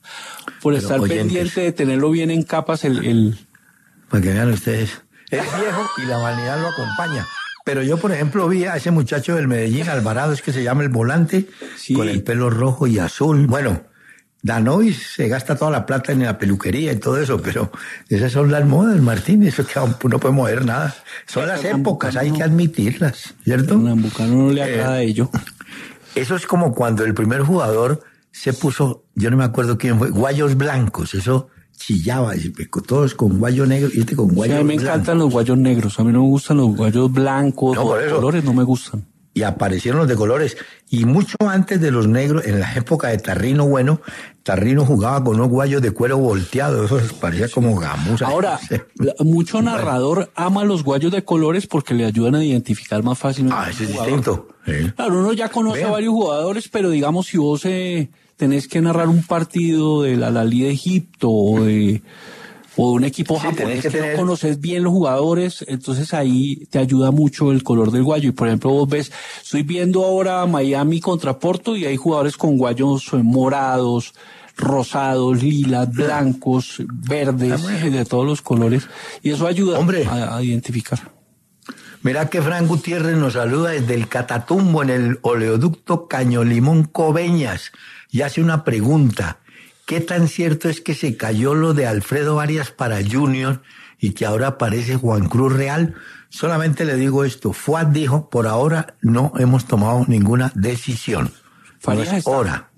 por Pero estar oyentes. pendiente de tenerlo bien en capas el... el... Para que vean ustedes, es viejo y la vanidad lo acompaña. Pero yo, por ejemplo, vi a ese muchacho del Medellín, Alvarado, es que se llama el volante, sí, con el pelo rojo y azul. Bueno, Danovis se gasta toda la plata en la peluquería y todo eso, pero esas son las modas, Martín, eso que no podemos ver nada. Son las épocas, hay que admitirlas, ¿cierto? A Bucano no le agrada eh, ello. Eso es como cuando el primer jugador se puso, yo no me acuerdo quién fue, guayos blancos, eso chillaba, todos con guayo negro y este con guayo blanco. Sí, a mí me blanco. encantan los guayos negros, a mí no me gustan los guayos blancos, no, o colores no me gustan. Y aparecieron los de colores. Y mucho antes de los negros, en la época de Tarrino, bueno, Tarrino jugaba con unos guayos de cuero volteado, eso parecía como gamuza. Ahora, mucho narrador ama los guayos de colores porque le ayudan a identificar más fácilmente. Ah, eso es distinto. Sí. Claro, uno ya conoce Vean. a varios jugadores, pero digamos, si vos eh, tenés que narrar un partido de la Al-Ahly de Egipto o de... o de un equipo sí, japonés que, que tener... no conoces bien los jugadores, entonces ahí te ayuda mucho el color del guayo. Y por ejemplo, vos ves, estoy viendo ahora Miami contra Porto y hay jugadores con guayos morados, rosados, lilas, blancos, verdes, Hombre. de todos los colores. Y eso ayuda a, a identificar. Mira que Fran Gutiérrez nos saluda desde el Catatumbo en el oleoducto Caño Limón Coveñas y hace una pregunta. ¿Qué tan cierto es que se cayó lo de Alfredo Arias para Junior y que ahora aparece Juan Cruz Real? Solamente le digo esto. Fuad dijo, por ahora no hemos tomado ninguna decisión. Farías no es hora.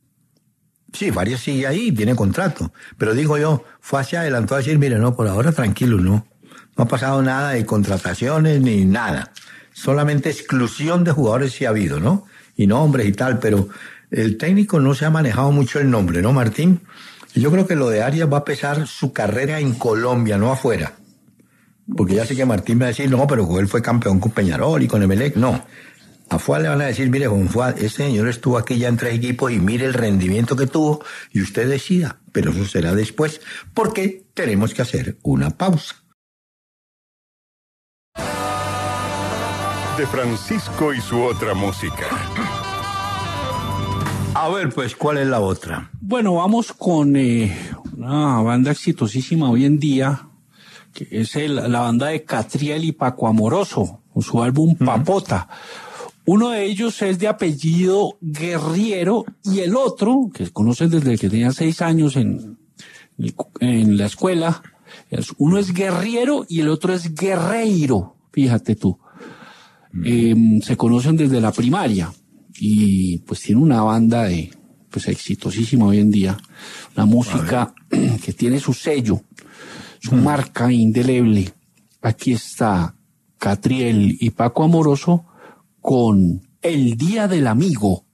Sí, Farías sigue ahí, tiene contrato. Pero digo yo, Fuad se adelantó a decir, mire, no, por ahora tranquilo, no. No ha pasado nada de contrataciones ni nada. Solamente exclusión de jugadores sí ha habido, ¿no? Y nombres y tal, pero... el técnico no se ha manejado mucho el nombre, ¿no, Martín? Yo creo que lo de Arias va a pesar su carrera en Colombia, no afuera. Porque ya sé que Martín va a decir, no, pero él fue campeón con Peñarol y con Emelec. No. A Fuad le van a decir, mire, Juan Fuad, este señor estuvo aquí ya en tres equipos y mire el rendimiento que tuvo y usted decida. Pero eso será después, porque tenemos que hacer una pausa. De Francisco y su otra música. A ver, pues, ¿cuál es la otra? Bueno, vamos con eh, una banda exitosísima hoy en día, que es el, la banda de Catriel y Paco Amoroso, con su álbum Papota. Uh-huh. Uno de ellos es de apellido Guerriero y el otro, que conocen desde que tenía seis años en, en la escuela, es, uno es Guerriero y el otro es Guerreiro, fíjate tú. Uh-huh. Eh, se conocen desde la primaria. Y pues tiene una banda de pues exitosísima hoy en día, una música que tiene su sello, su mm. marca indeleble. Aquí está Catriel y Paco Amoroso con El Día del Amigo.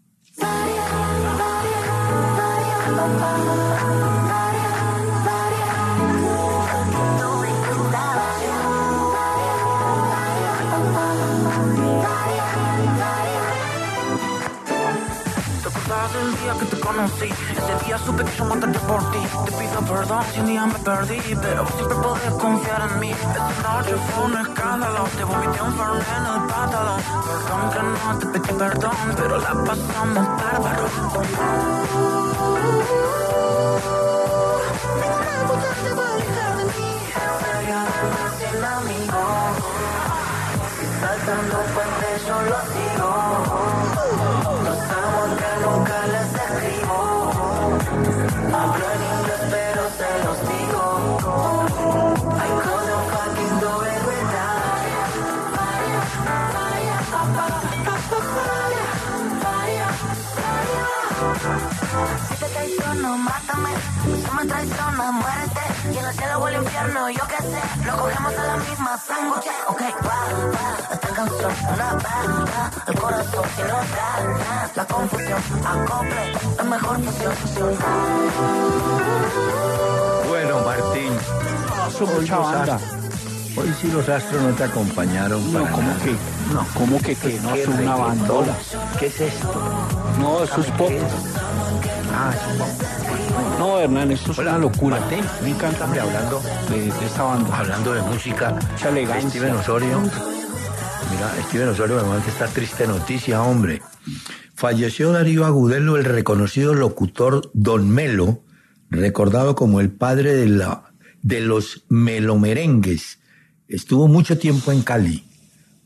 Que te conocí, ese día supe que yo mataría por ti. Te pido perdón si un día me perdí, pero siempre podés confiar en mí. Esta noche fue un escándalo, te vomité un fernet en el pantalón. Perdón que no te pedí perdón, pero la pasamos bárbaro. Sin amigos, saltando puentes yo lo sigo. Los amos que nunca les escribo. Hablo en inglés pero se los digo. I couldn't fucking do it without you. Si te traiciono, mátame. Si me traiciona, muérete. Y en el cielo o el infierno, yo qué sé. Lo cogemos a la misma sangre. Ok, va, va. Esta canción, una bala. El corazón, si no da, da. La confusión, acople. La mejor fusión, fusión. Bueno, Martín. Hoy, mucha banda. Astros, hoy sí los astros no te acompañaron. No, para ¿cómo nada. que? No, ¿cómo que que no? Es una bandola. ¿Qué es esto? No, eso es pop. Ah, es pop. No, Hernán, esto es Hola, una locura. Martín, Me encanta hombre, hablando de, de esta banda. Hablando de música, mucha elegancia. Steven Osorio. Mira, Steven Osorio me manda esta triste noticia, hombre. Falleció Darío Agudelo, el reconocido locutor Don Melo, recordado como el padre de, la, de los melomerengues. Estuvo mucho tiempo en Cali.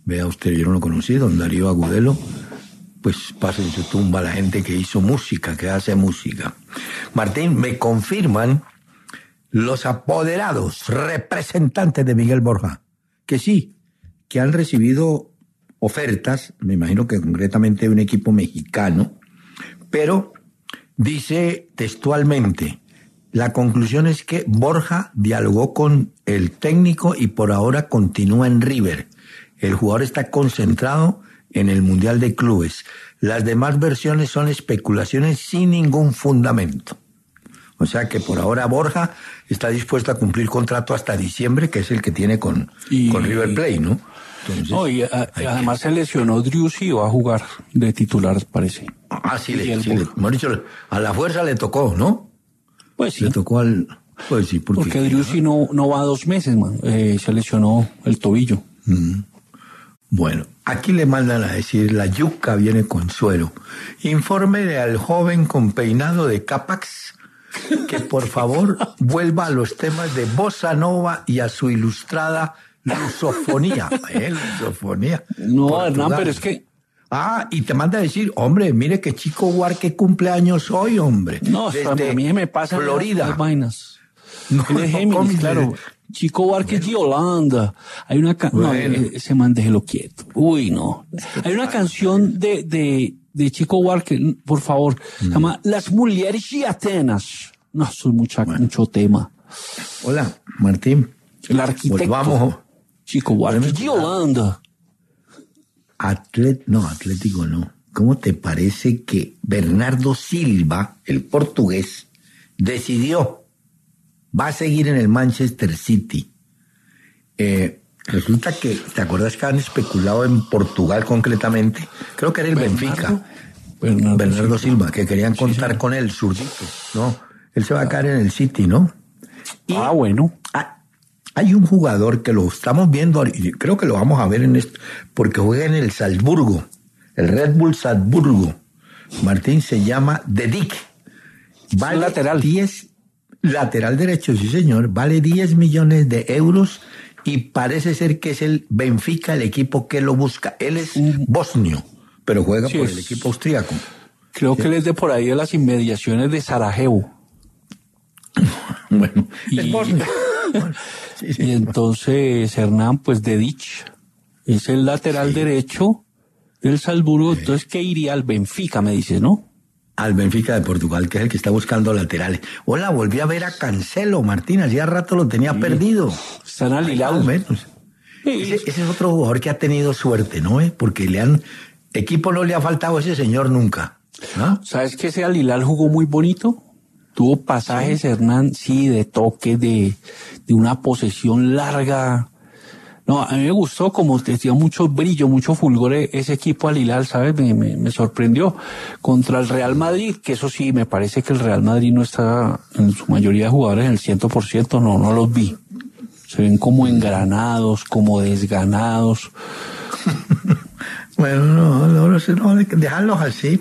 Vea usted, yo no lo conocí, don Darío Agudelo. Pues pasa en su tumba la gente que hizo música, que hace música. Martín, me confirman los apoderados, representantes de Miguel Borja, que sí, que han recibido ofertas, me imagino que concretamente de un equipo mexicano, pero dice textualmente, la conclusión es que Borja dialogó con el técnico y por ahora continúa en River. El jugador está concentrado en el Mundial de Clubes. Las demás versiones son especulaciones sin ningún fundamento. O sea que por ahora Borja está dispuesto a cumplir contrato hasta diciembre, que es el que tiene con, y, con River Plate, ¿no? Entonces, no, y a, además que... se lesionó Driussi y va a jugar de titular, parece. Ah, sí, le, sí le, dicho, a la fuerza le tocó, ¿no? Pues sí. Le tocó al... Pues sí, porque, porque Driussi no, no va dos meses, man. Eh, se lesionó el tobillo. Mm. Bueno, aquí le mandan a decir, la yuca viene con suero. Infórmele al joven con peinado de Capax que por favor vuelva a los temas de bossa nova y a su ilustrada lusofonía. ¿Eh? Lusofonía. No, Portugal. Hernán, pero es que... Ah, y te manda a decir, hombre, mire que Chico Huarque cumpleaños hoy, hombre. No, desde a mí me pasa Florida. Las vainas. No, Él es Géminis, claro. Chico Huarque es de Holanda. Hay una canción, bueno. no, ese man déjelo quieto. Uy, no. Hay una canción de, de, de Chico Huarque, por favor, mm. se llama Las Mujeres de Atenas. No, eso es mucha, bueno. mucho tema. Hola, Martín. El arquitecto. Volvamos. Chico Huarque de Holanda. Atlet, no, Atlético no. ¿Cómo te parece que Bernardo Silva, el portugués, decidió, va a seguir en el Manchester City? Eh, resulta que, ¿te acuerdas que han especulado en Portugal concretamente? Creo que era el Bernardo, Benfica. Bernardo, Bernardo Silva, Silva, que querían contar sí, sí. con él, zurdito. No, él se va a caer en el City, ¿no? Y ah, bueno. Ah, hay un jugador que lo estamos viendo, y creo que lo vamos a ver en esto, porque juega en el Salzburgo, el Red Bull Salzburgo. Martín, se llama Dedic. Vale lateral. diez, lateral derecho, sí señor, vale diez millones de euros y parece ser que es el Benfica el equipo que lo busca. Él es mm. bosnio, pero juega sí, por el equipo austríaco. Creo sí. que él es de por ahí de las inmediaciones de Sarajevo. Bueno, y... es bosnio. Bueno, sí, sí, y entonces Hernán, pues Dedic es el lateral sí. derecho del Salzburgo, sí. entonces ¿qué iría al Benfica, me dices, no? Al Benfica de Portugal, que es el que está buscando laterales. Hola, volví a ver a Cancelo, Martín, hacía rato lo tenía sí. perdido. Están alilados. Sí. Ese, ese es otro jugador que ha tenido suerte, ¿no? ¿Eh? Porque le han, equipo no le ha faltado a ese señor nunca. ¿Ah? ¿Sabes que ese Al-Hilal jugó muy bonito? Tuvo pasajes, sí. Hernán, sí, de toque, de, de una posesión larga. No, a mí me gustó, como te decía, mucho brillo, mucho fulgor ese equipo Al-Hilal, ¿sabes? Me, me, me sorprendió. Contra el Real Madrid, que eso sí, me parece que el Real Madrid no está, en su mayoría de jugadores, en el cien por ciento, no, no los vi. Se ven como engranados, como desganados. Bueno, no, no, no, no, dejarlos así.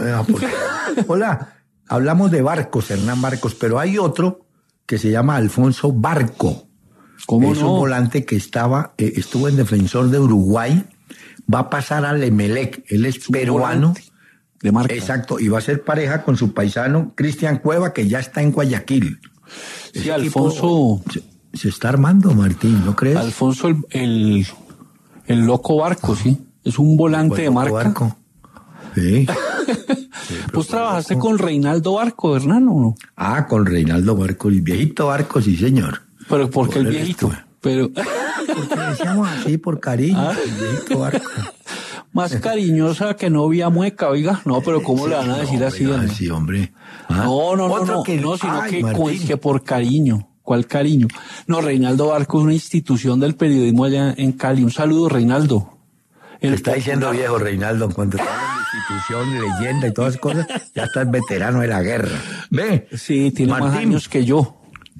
Hola. Hablamos de Barcos, Hernán Barcos, pero hay otro que se llama Alfonso Barco. ¿Cómo es no? un volante que estaba, eh, estuvo en Defensor de Uruguay, va a pasar al Emelec, él es peruano. De marca. Exacto, y va a ser pareja con su paisano Cristian Cueva, que ya está en Guayaquil. Sí, Ese Alfonso... Se, se está armando, Martín, ¿no crees? Alfonso el, el, el loco Barco, ah, sí. Es un volante de marca. Barco. Sí. Sí, ¿Vos trabajaste Barco. con Reinaldo Barco, Hernán, o no? Ah, con Reinaldo Barco, el viejito Barco, sí, señor. ¿Pero por qué el viejito? Pero... Porque decíamos así, por cariño, ah. el viejito Barco. Más cariñosa que novia mueca, oiga. No, pero ¿cómo sí, le van a decir no, así? Oiga, sí, hombre. ¿Ah? No, no, no, no, que... no, sino Ay, que, que por cariño. ¿Cuál cariño? No, Reinaldo Barco es una institución del periodismo allá en Cali. Un saludo, Reinaldo. El está diciendo viejo, Reinaldo, en cuanto te hablan de institución, leyenda y todas esas cosas, ya estás veterano de la guerra. Ve. Sí, tiene Martín, más años que yo.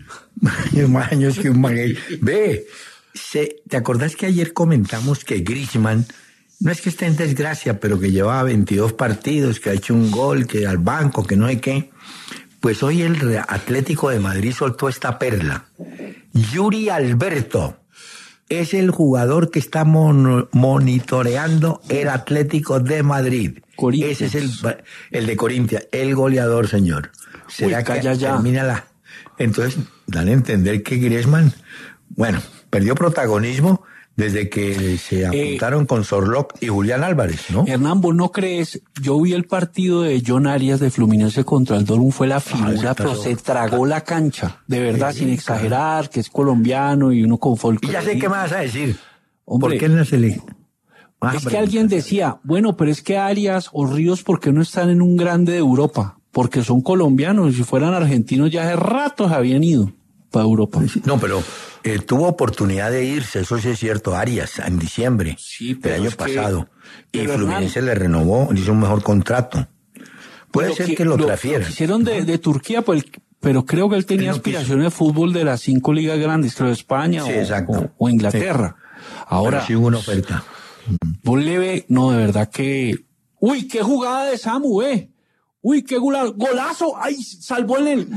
Más años que un maguey. Ve, se, ¿te acordás que ayer comentamos que Griezmann, no es que esté en desgracia, pero que llevaba veintidós partidos, que ha hecho un gol, que al banco, que no sé qué? Pues hoy el Atlético de Madrid soltó esta perla. Yuri Alberto es el jugador que está mon- monitoreando el Atlético de Madrid. Ese es el, el de Corintia, el goleador, señor. ¿Será Uy, que calla ya. termina la...? Entonces, dan a entender que Griezmann, bueno, perdió protagonismo desde que se apuntaron eh, con Sorlock y Julián Álvarez, ¿no? Hernán, ¿vos no crees? Yo vi el partido de John Arias de Fluminense contra el Dortmund, fue la figura, ah, pero se tragó la cancha, de verdad, sí, sin exagerar, claro. Que es colombiano y uno con folclore. Y ya sé qué me vas a decir. Hombre, ¿por qué no se le...? Ah, es que alguien decía, bueno, pero es que Arias o Ríos, ¿por qué no están en un grande de Europa? Porque son colombianos, si fueran argentinos ya hace rato se habían ido para Europa. No, pero eh, tuvo oportunidad de irse, eso sí es cierto, Arias, en diciembre sí, del año pasado. Que, y Fluminense le renovó, le hizo un mejor contrato. Puede ser que, que lo, lo transfiera. Lo hicieron de, de Turquía, pues, pero creo que él tenía él aspiraciones de fútbol de las cinco ligas grandes, creo de España sí, o, o, o Inglaterra. Sí. Ahora, pero sí hubo una oferta. Vos le ve, no, de verdad que... Uy, qué jugada de Samu, eh. Uy, qué golazo, golazo. Ay, salvó en el...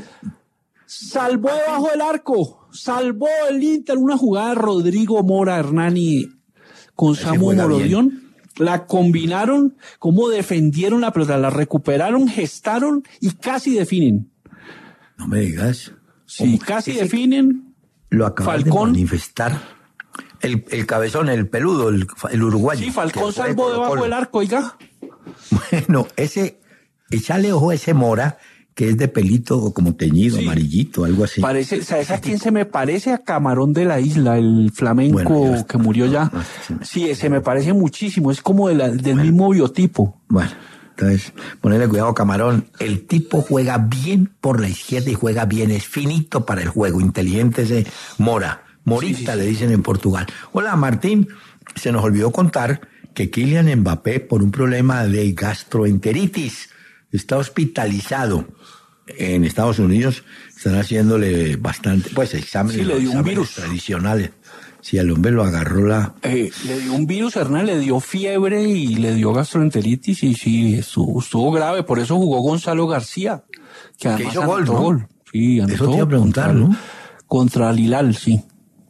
Salvó debajo del arco. Salvó el Inter una jugada de Rodrigo Mora Hernani con Samu Morodión. La combinaron, cómo defendieron la pelota, la recuperaron, gestaron y casi definen. No me digas. Sí, casi Ese definen. Lo acabas de manifestar. El, el cabezón, el peludo, el, el uruguayo. Sí, Falcón salvó debajo del arco, oiga. Bueno, ese, echarle ojo a ese Mora, que es de pelito como teñido, sí. Amarillito, algo así. Parece, ¿sabes a quién se me parece? A Camarón de la Isla, el flamenco bueno, está, que murió ya. No, no, sí, ese me parece muchísimo, es como de la, del bueno, mismo biotipo. Bueno, entonces, ponerle cuidado, Camarón. El tipo juega bien por la izquierda y juega bien, es finito para el juego, inteligente ese Mora. Morita, sí, sí, sí. Le dicen en Portugal. Hola, Martín. Se nos olvidó contar que Kylian Mbappé, por un problema de gastroenteritis, está hospitalizado en Estados Unidos. Están haciéndole bastante, pues, exámenes, sí, le dio un virus tradicionales. Sí, al hombre lo agarró la... Eh, le dio un virus, Hernán, le dio fiebre y le dio gastroenteritis y sí, estuvo, estuvo grave. Por eso jugó Gonzalo García, que además que hizo gol, ¿no? gol. Sí, anotó. Eso te iba a preguntar, contra, ¿no? Contra Al-Hilal, sí.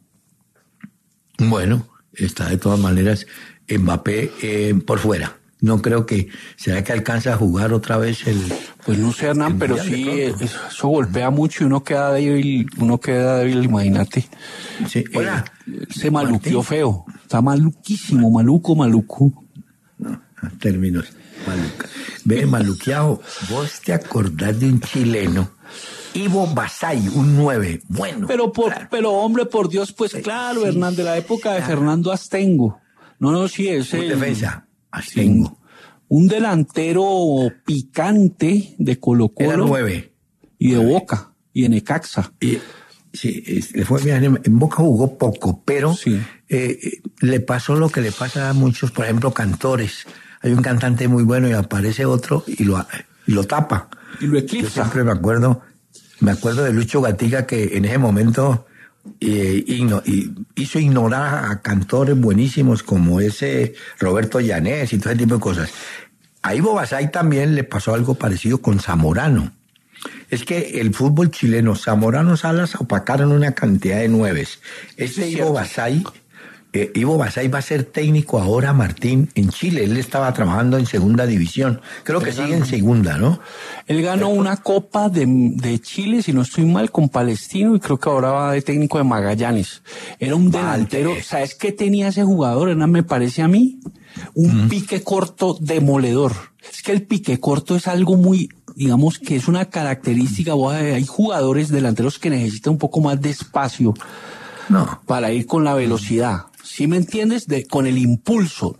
Bueno, está de todas maneras Mbappé eh, por fuera. No creo que... ¿Será que alcanza a jugar otra vez el... Pues no sé, Hernán, pero sí, eso, eso golpea mucho y uno queda débil, uno queda débil, imagínate. Sí, hola. Eh, se maluqueó feo. Está maluquísimo, maluco, maluco. No, términos, maluca. Ve, maluqueado, vos te acordás de un chileno... Ivo Basay, un nueve, bueno. Pero por, claro. pero hombre, por Dios, pues claro, sí, Hernán, de la época de claro. Fernando Astengo. No, no, sí, es el... defensa, Astengo. Un delantero picante de Colo-Colo. Era nueve. Y de Boca, y de Necaxa. Y, sí, le fue bien, en Boca jugó poco, pero sí. eh, le pasó lo que le pasa a muchos, por ejemplo, cantores. Hay un cantante muy bueno y aparece otro y lo, y lo tapa. Y lo eclipsa. Yo siempre me acuerdo... Me acuerdo de Lucho Gatica que en ese momento eh, igno, y hizo ignorar a cantores buenísimos como ese Roberto Llanés y todo ese tipo de cosas. A Ivo Basay también le pasó algo parecido con Zamorano. Es que el fútbol chileno, Zamorano, Salas opacaron una cantidad de nueves. Ese Ivo Basay, eh, Ivo Basay va a ser técnico ahora, Martín, en Chile. Él estaba trabajando en segunda división. Creo que sigue en segunda, ¿no? Él ganó una Copa de, de Chile, si no estoy mal, con Palestino, y creo que ahora va de técnico de Magallanes. Era un delantero. Vale. ¿Sabes qué tenía ese jugador? Hernán, me parece a mí, un mm. pique corto demoledor. Es que el pique corto es algo muy, digamos que es una característica. Hay jugadores delanteros que necesitan un poco más de espacio no. para ir con la velocidad. ¿Sí me entiendes? De, con el impulso.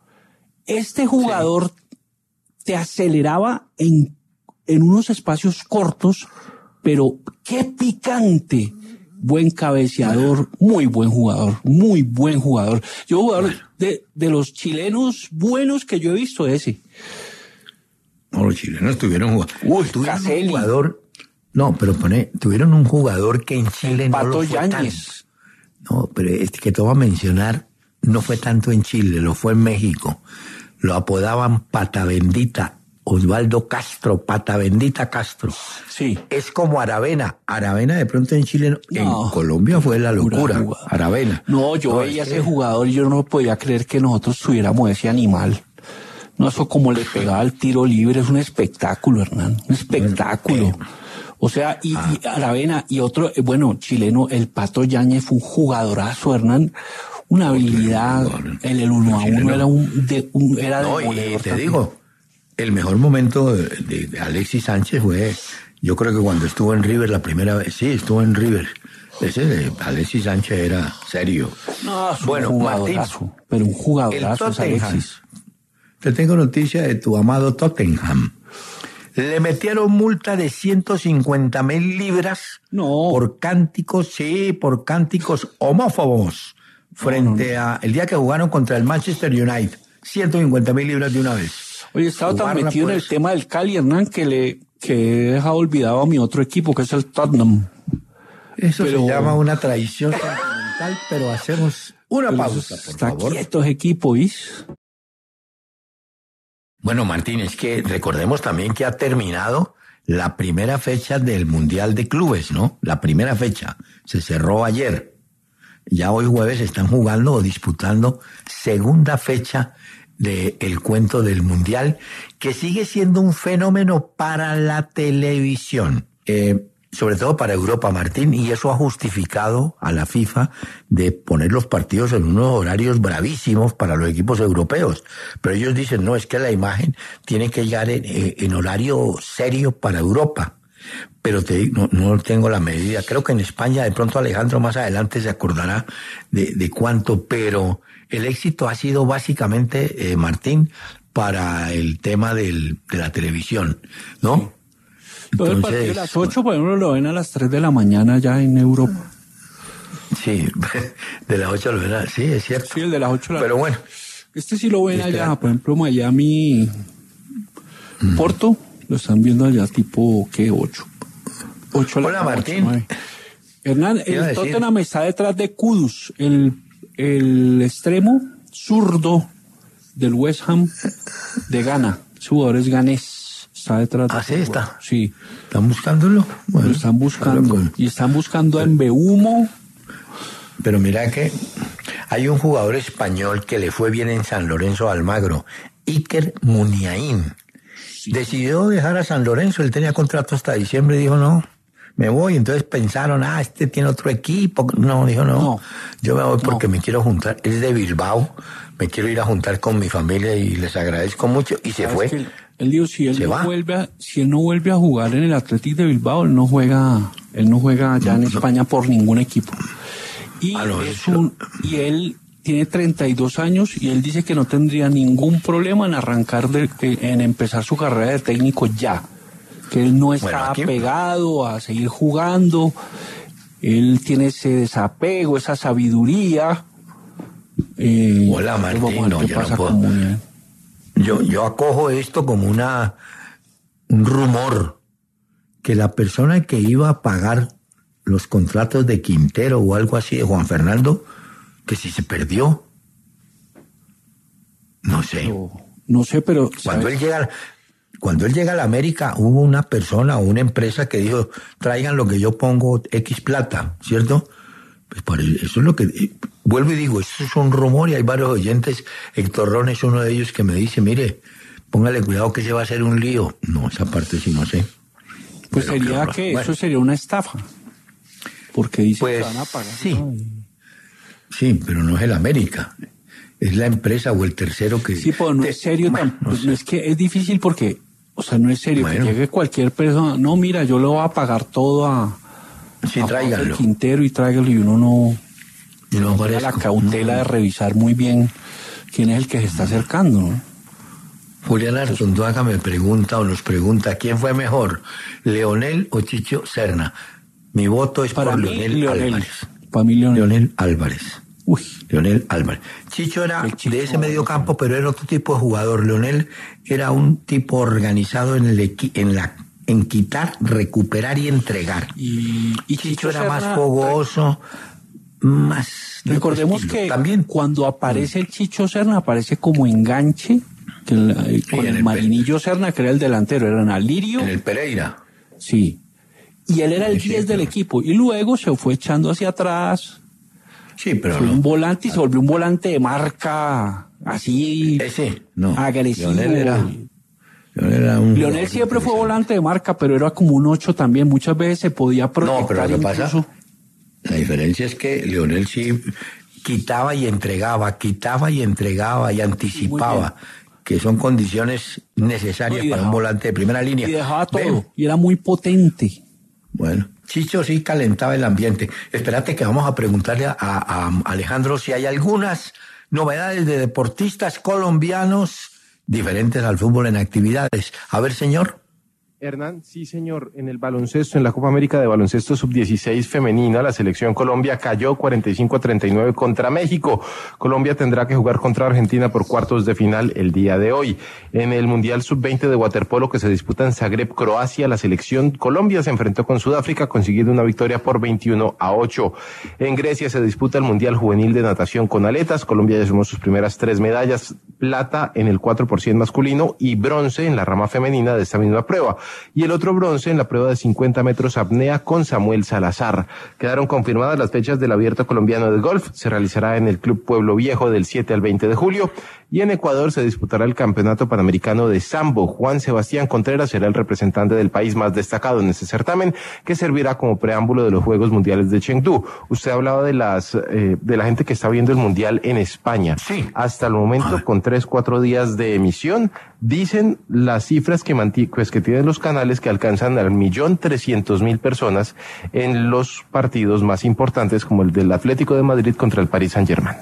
Este jugador sí. te aceleraba en en unos espacios cortos, pero qué picante. Buen cabeceador, muy buen jugador, muy buen jugador. Yo jugador de, de los chilenos buenos que yo he visto ese. No, los chilenos tuvieron, Uy, tuvieron un jugador, no, pero pone, tuvieron un jugador que en Chile no lo fue tanto. No, pero este que te voy a mencionar no fue tanto en Chile, lo fue en México. Lo apodaban Pata Bendita. Osvaldo Castro, pata bendita Castro. Sí. Es como Aravena. Aravena de pronto en Chile, no. En Colombia fue la locura. Jugador. Aravena. No, yo no, veía ese que... jugador y yo no podía creer que nosotros tuviéramos ese animal. No, eso como le pegaba el tiro libre, es un espectáculo, Hernán. Un espectáculo. Eh, o sea, y, ah. y Aravena y otro, bueno, chileno, el Pato Yáñez fue un jugadorazo, Hernán. Una habilidad, en el uno a uno era un, de, un era no, de y te también. Digo, el mejor momento de, de, de Alexis Sánchez fue, yo creo que cuando estuvo en River la primera vez, sí, estuvo en River. Ese de Alexis Sánchez era serio. No, es bueno, un jugadorazo, Martín, pero un jugadorazo es Alexis. Te tengo noticia de tu amado Tottenham. Le metieron multa de ciento cincuenta mil libras no. por cánticos, sí, por cánticos homófobos. Frente no, no, no. a el día que jugaron contra el Manchester United, ciento cincuenta mil libras de una vez. Oye, he estado tan metido en el tema del Cali, Hernán, que le que he dejado olvidado a mi otro equipo, que es el Tottenham. Eso pero... se llama una traición sentimental, pero hacemos una pero pausa, por está favor. Quietos equipo, ¿is? Bueno, Martín, es que recordemos también que ha terminado la primera fecha del Mundial de Clubes, ¿no? La primera fecha se cerró ayer. Ya hoy jueves están jugando o disputando segunda fecha del cuento del Mundial, que sigue siendo un fenómeno para la televisión, eh, sobre todo para Europa, Martín, y eso ha justificado a la FIFA de poner los partidos en unos horarios bravísimos para los equipos europeos. Pero ellos dicen, no, es que la imagen tiene que llegar en, en horario serio para Europa. Pero te no, no tengo la medida. Creo que en España, de pronto Alejandro más adelante se acordará de, de cuánto, pero el éxito ha sido básicamente, eh, Martín, para el tema del, de la televisión, ¿no? Todo el partido de las ocho, por ejemplo, lo ven a las tres de la mañana ya en Europa. Sí, de las ocho lo ven, sí, es cierto. Sí, el de las ocho. Pero bueno. Este sí lo ven este allá, por ejemplo, Miami, mm. Porto, lo están viendo allá tipo, ¿qué? ocho. ocho Hola, la Martín. ocho, Hernán, el Tottenham está detrás de Kudus, el, el extremo zurdo del West Ham de Ghana. Su jugador es ganés. Está detrás de ah, sí, está. Sí. ¿Están buscándolo? Bueno, lo están buscando. Claro, y están buscando a Mbeumo. Pero mira que hay un jugador español que le fue bien en San Lorenzo Almagro, Iker Muniain. Sí. Decidió dejar a San Lorenzo, él tenía contrato hasta diciembre y dijo, no, me voy. Entonces pensaron, ah, este tiene otro equipo. No, dijo, no, no yo me voy porque no. me quiero juntar. Es de Bilbao, me quiero ir a juntar con mi familia y les agradezco mucho. Y se fue. Que él dijo, si él, no vuelve a, si él no vuelve a jugar en el Athletic de Bilbao, él no juega, él no juega allá en España por ningún equipo. Y, ah, no, es un, y él tiene treinta y dos años y él dice que no tendría ningún problema en arrancar, de, en empezar su carrera de técnico ya. Que él no está bueno, aquí... apegado a seguir jugando, él tiene ese desapego, esa sabiduría. Eh, Hola, Martín, no, yo no puedo. Yo, yo acojo esto como una un rumor que la persona que iba a pagar los contratos de Quintero o algo así de Juan Fernando, que si se perdió. No sé. No, no sé, pero cuando ¿sabes? él llega cuando él llega a la América hubo una persona o una empresa que dijo, traigan lo que yo pongo X plata, ¿cierto? Pues por eso es lo que vuelvo y digo, eso es un rumor y hay varios oyentes. Héctor Ron es uno de ellos que me dice, mire, póngale cuidado que se va a hacer un lío. No, esa parte sí no sé. Pues pero sería que bueno. eso sería una estafa. Porque dicen pues, que van a pagar. Sí, sí, pero no es el América. Es la empresa o el tercero que... Sí, pero no es serio. Bueno, tan, no, sé. no es que es difícil porque, o sea, no es serio bueno. que llegue cualquier persona. No, mira, yo le voy a pagar todo a... Sí, tráiganlo. Quintero y tráigalo y uno no... Y no tiene la cautela no. de revisar muy bien quién es el que se está acercando, ¿no? Julián Artunduaga me pregunta o nos pregunta, ¿quién fue mejor, Leonel o Chicho Serna? Mi voto es para por mí, Leonel, Leonel Álvarez. Para mí, Leonel. Leonel Álvarez. Uy. Leonel Álvarez. Chicho era Chicho, de ese medio campo, pero era otro tipo de jugador. Leonel era un tipo organizado en el equi- en la en quitar, recuperar y entregar. Y, y Chicho, Chicho era Serna, más fogoso, más... Recordemos que también cuando aparece el Chicho Serna, aparece como enganche, que que el, el, con el, el Marinillo Serna, que era el delantero, eran Alirio. En el Pereira. Sí. Y él era el sí, diez del equipo. Y luego se fue echando hacia atrás. Sí, pero fue no. un volante y se volvió un volante de marca así. Ese, no. Agresivo. Leonel era, Leonel era un Leonel siempre fue volante de marca, pero era como un ocho también. Muchas veces se podía proyectar. No, pero lo que incluso. pasa, la diferencia es que Leonel sí quitaba y entregaba, quitaba y entregaba y anticipaba, que son condiciones necesarias no, para dejaba, un volante de primera línea. Y dejaba todo, ¿ven? Y era muy potente. Bueno, Chicho sí calentaba el ambiente. Espérate que vamos a preguntarle a, a, a Alejandro si hay algunas novedades de deportistas colombianos diferentes al fútbol en actividades. A ver, señor. Hernán, sí señor, en el baloncesto, en la Copa América de Baloncesto sub dieciséis femenina, la selección Colombia cayó cuarenta y cinco a treinta y nueve contra México. Colombia tendrá que jugar contra Argentina por cuartos de final el día de hoy. En el Mundial sub veinte de waterpolo que se disputa en Zagreb, Croacia, la selección Colombia se enfrentó con Sudáfrica consiguiendo una victoria por veintiuno a ocho. En Grecia se disputa el Mundial Juvenil de Natación con aletas. Colombia ya sumó sus primeras tres medallas, plata en el cuatro por cien masculino y bronce en la rama femenina de esta misma prueba. Y el otro bronce en la prueba de cincuenta metros apnea con Samuel Salazar. Quedaron confirmadas las fechas del Abierto Colombiano de Golf. Se realizará en el Club Pueblo Viejo del siete al veinte de julio. Y en Ecuador se disputará el Campeonato Panamericano de Sambo. Juan Sebastián Contreras será el representante del país más destacado en este certamen, que servirá como preámbulo de los Juegos Mundiales de Chengdu. Usted hablaba de las eh, de la gente que está viendo el Mundial en España. Sí. Hasta el momento, con tres, cuatro días de emisión, dicen las cifras que, manti- pues, que tienen los canales que alcanzan al millón trescientos mil personas en los partidos más importantes, como el del Atlético de Madrid contra el Paris Saint-Germain.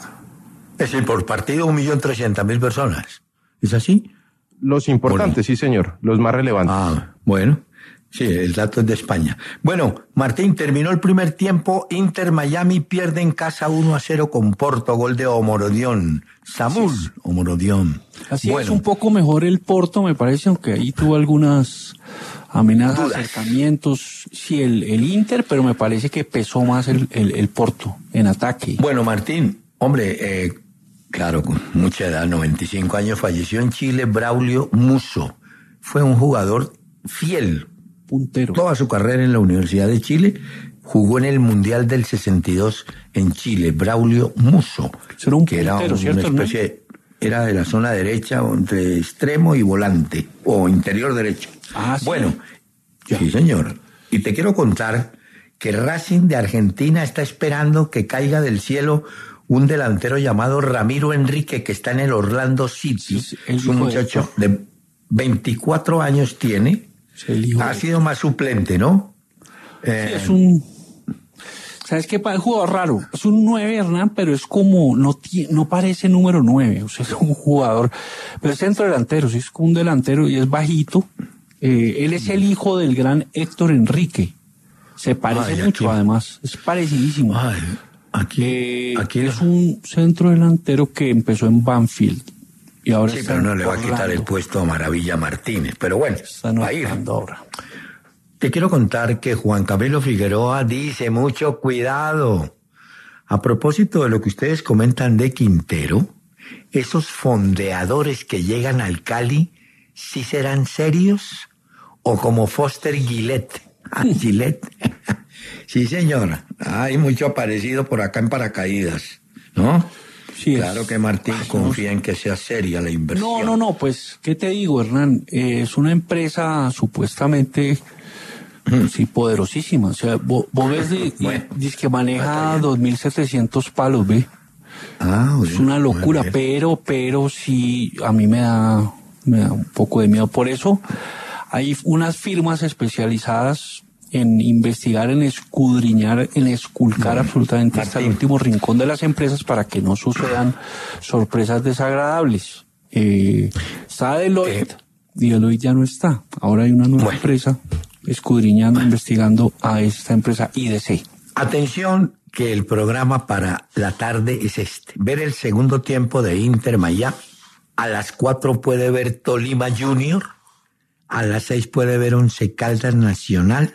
Es decir, por partido un millón trescientas mil personas. ¿Es así? Los importantes, bueno. Sí señor, los más relevantes. Ah, bueno, sí, el dato es de España. Bueno, Martín, terminó el primer tiempo, Inter Miami pierde en casa uno a cero con Porto, gol de Omorodión, Samuel sí. Omorodión. Así bueno. Es un poco mejor el Porto, me parece, aunque ahí tuvo algunas amenazas, Dudas. acercamientos, sí, el, el Inter, pero me parece que pesó más el, el, el Porto en ataque. Bueno, Martín, hombre, eh, claro, con mucha edad, noventa y cinco años, falleció en Chile Braulio Musso. Fue un jugador fiel. Puntero. Toda su carrera en la Universidad de Chile, jugó en el Mundial del sesenta y dos en Chile, Braulio Musso. Era un que puntero, era un, ¿cierto, una especie, ¿no? Era de la zona derecha, entre extremo y volante, o interior derecho. Ah, ¿sí? Bueno, ya. Sí, señor. Y te quiero contar que Racing de Argentina está esperando que caiga del cielo un delantero llamado Ramiro Enrique, que está en el Orlando City. Sí, es un muchacho de, de veinticuatro años tiene. Sí, ha sido más suplente, ¿no? Sí, eh, es un... ¿Sabes qué? Es jugador raro. Es un nueve, Hernán, pero es como... No, no parece número nueve. O sea, es un jugador... Pero es centro delantero. Sí, es como un delantero y es bajito. Eh, él es el hijo del gran Héctor Enrique. Se parece Ay, mucho, aquí. además. Es parecidísimo. Ay. Aquí, eh, aquí es un centro delantero que empezó en Banfield y ahora sí, está pero no le va Orlando. a quitar el puesto a Maravilla Martínez, pero bueno, está va a ir. Ahora. Te quiero contar que Juan Camilo Figueroa dice mucho cuidado. A propósito de lo que ustedes comentan de Quintero, esos fondeadores que llegan al Cali, ¿sí serán serios? O como Foster Gillette. Gillette. Sí, señora. Hay mucho aparecido por acá en paracaídas, ¿no? Sí. Claro que Martín Ay, confía no. en que sea seria la inversión. No, no, no, pues, ¿qué te digo, Hernán? Eh, es una empresa supuestamente, mm. sí, poderosísima. O sea, vos, vos ves, de, bueno, dice que maneja dos mil setecientos palos, ¿ve? Ah, es una locura, pero, pero sí, a mí me da, me da un poco de miedo. Por eso hay unas firmas especializadas en investigar, en escudriñar, en esculcar bueno, absolutamente Martín. hasta el último rincón de las empresas para que no sucedan sorpresas desagradables. Eh, está Deloitte, y Deloitte ya no está. Ahora hay una nueva bueno. empresa escudriñando, bueno. investigando a esta empresa I D C. Atención, que el programa para la tarde es este. Ver el segundo tiempo de Inter Miami. A las cuatro puede ver Tolima Junior. A las seis puede ver Once Caldas Nacional.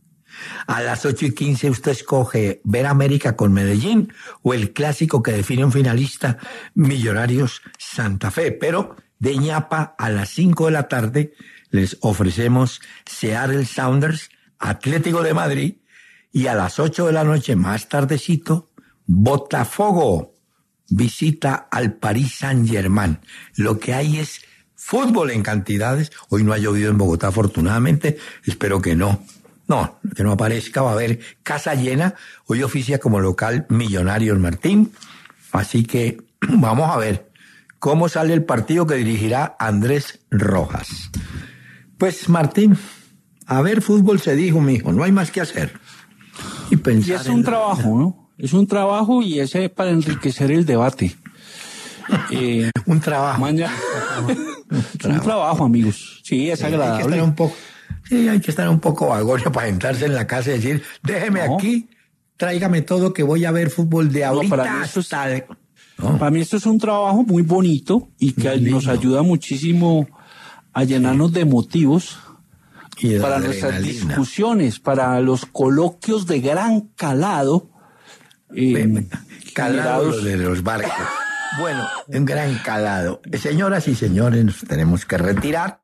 A las ocho y quince usted escoge ver América con Medellín o el clásico que define un finalista, Millonarios Santa Fe. Pero de ñapa a las cinco de la tarde les ofrecemos Seattle Sounders, Atlético de Madrid, y a las ocho de la noche más tardecito, Botafogo visita al Paris Saint-Germain. Lo que hay es fútbol en cantidades. Hoy no ha llovido en Bogotá, afortunadamente. Espero que no. No, que no aparezca. Va a haber casa llena. Hoy oficia como local Millonarios Martín. Así que vamos a ver cómo sale el partido que dirigirá Andrés Rojas. Pues Martín, a ver fútbol se dijo, mijo. No hay más que hacer. Y pensar. Y es un trabajo, ¿no? Es un trabajo y ese es para enriquecer el debate. Eh, un trabajo. Mañana. Es un trabajo, amigos. Sí, es agradable. Hay que estar un poco, sí, hay que estar un poco vagorio para sentarse en la casa y decir, déjeme no. aquí, tráigame todo que voy a ver fútbol de ahorita. No, para, mí esto es, ¿no? para mí esto es un trabajo muy bonito y que muy nos ayuda muchísimo a llenarnos de motivos y de para nuestras discusiones, para los coloquios de gran calado. Eh, calado de los barcos. Bueno, un gran calado. Señoras y señores, nos tenemos que retirar.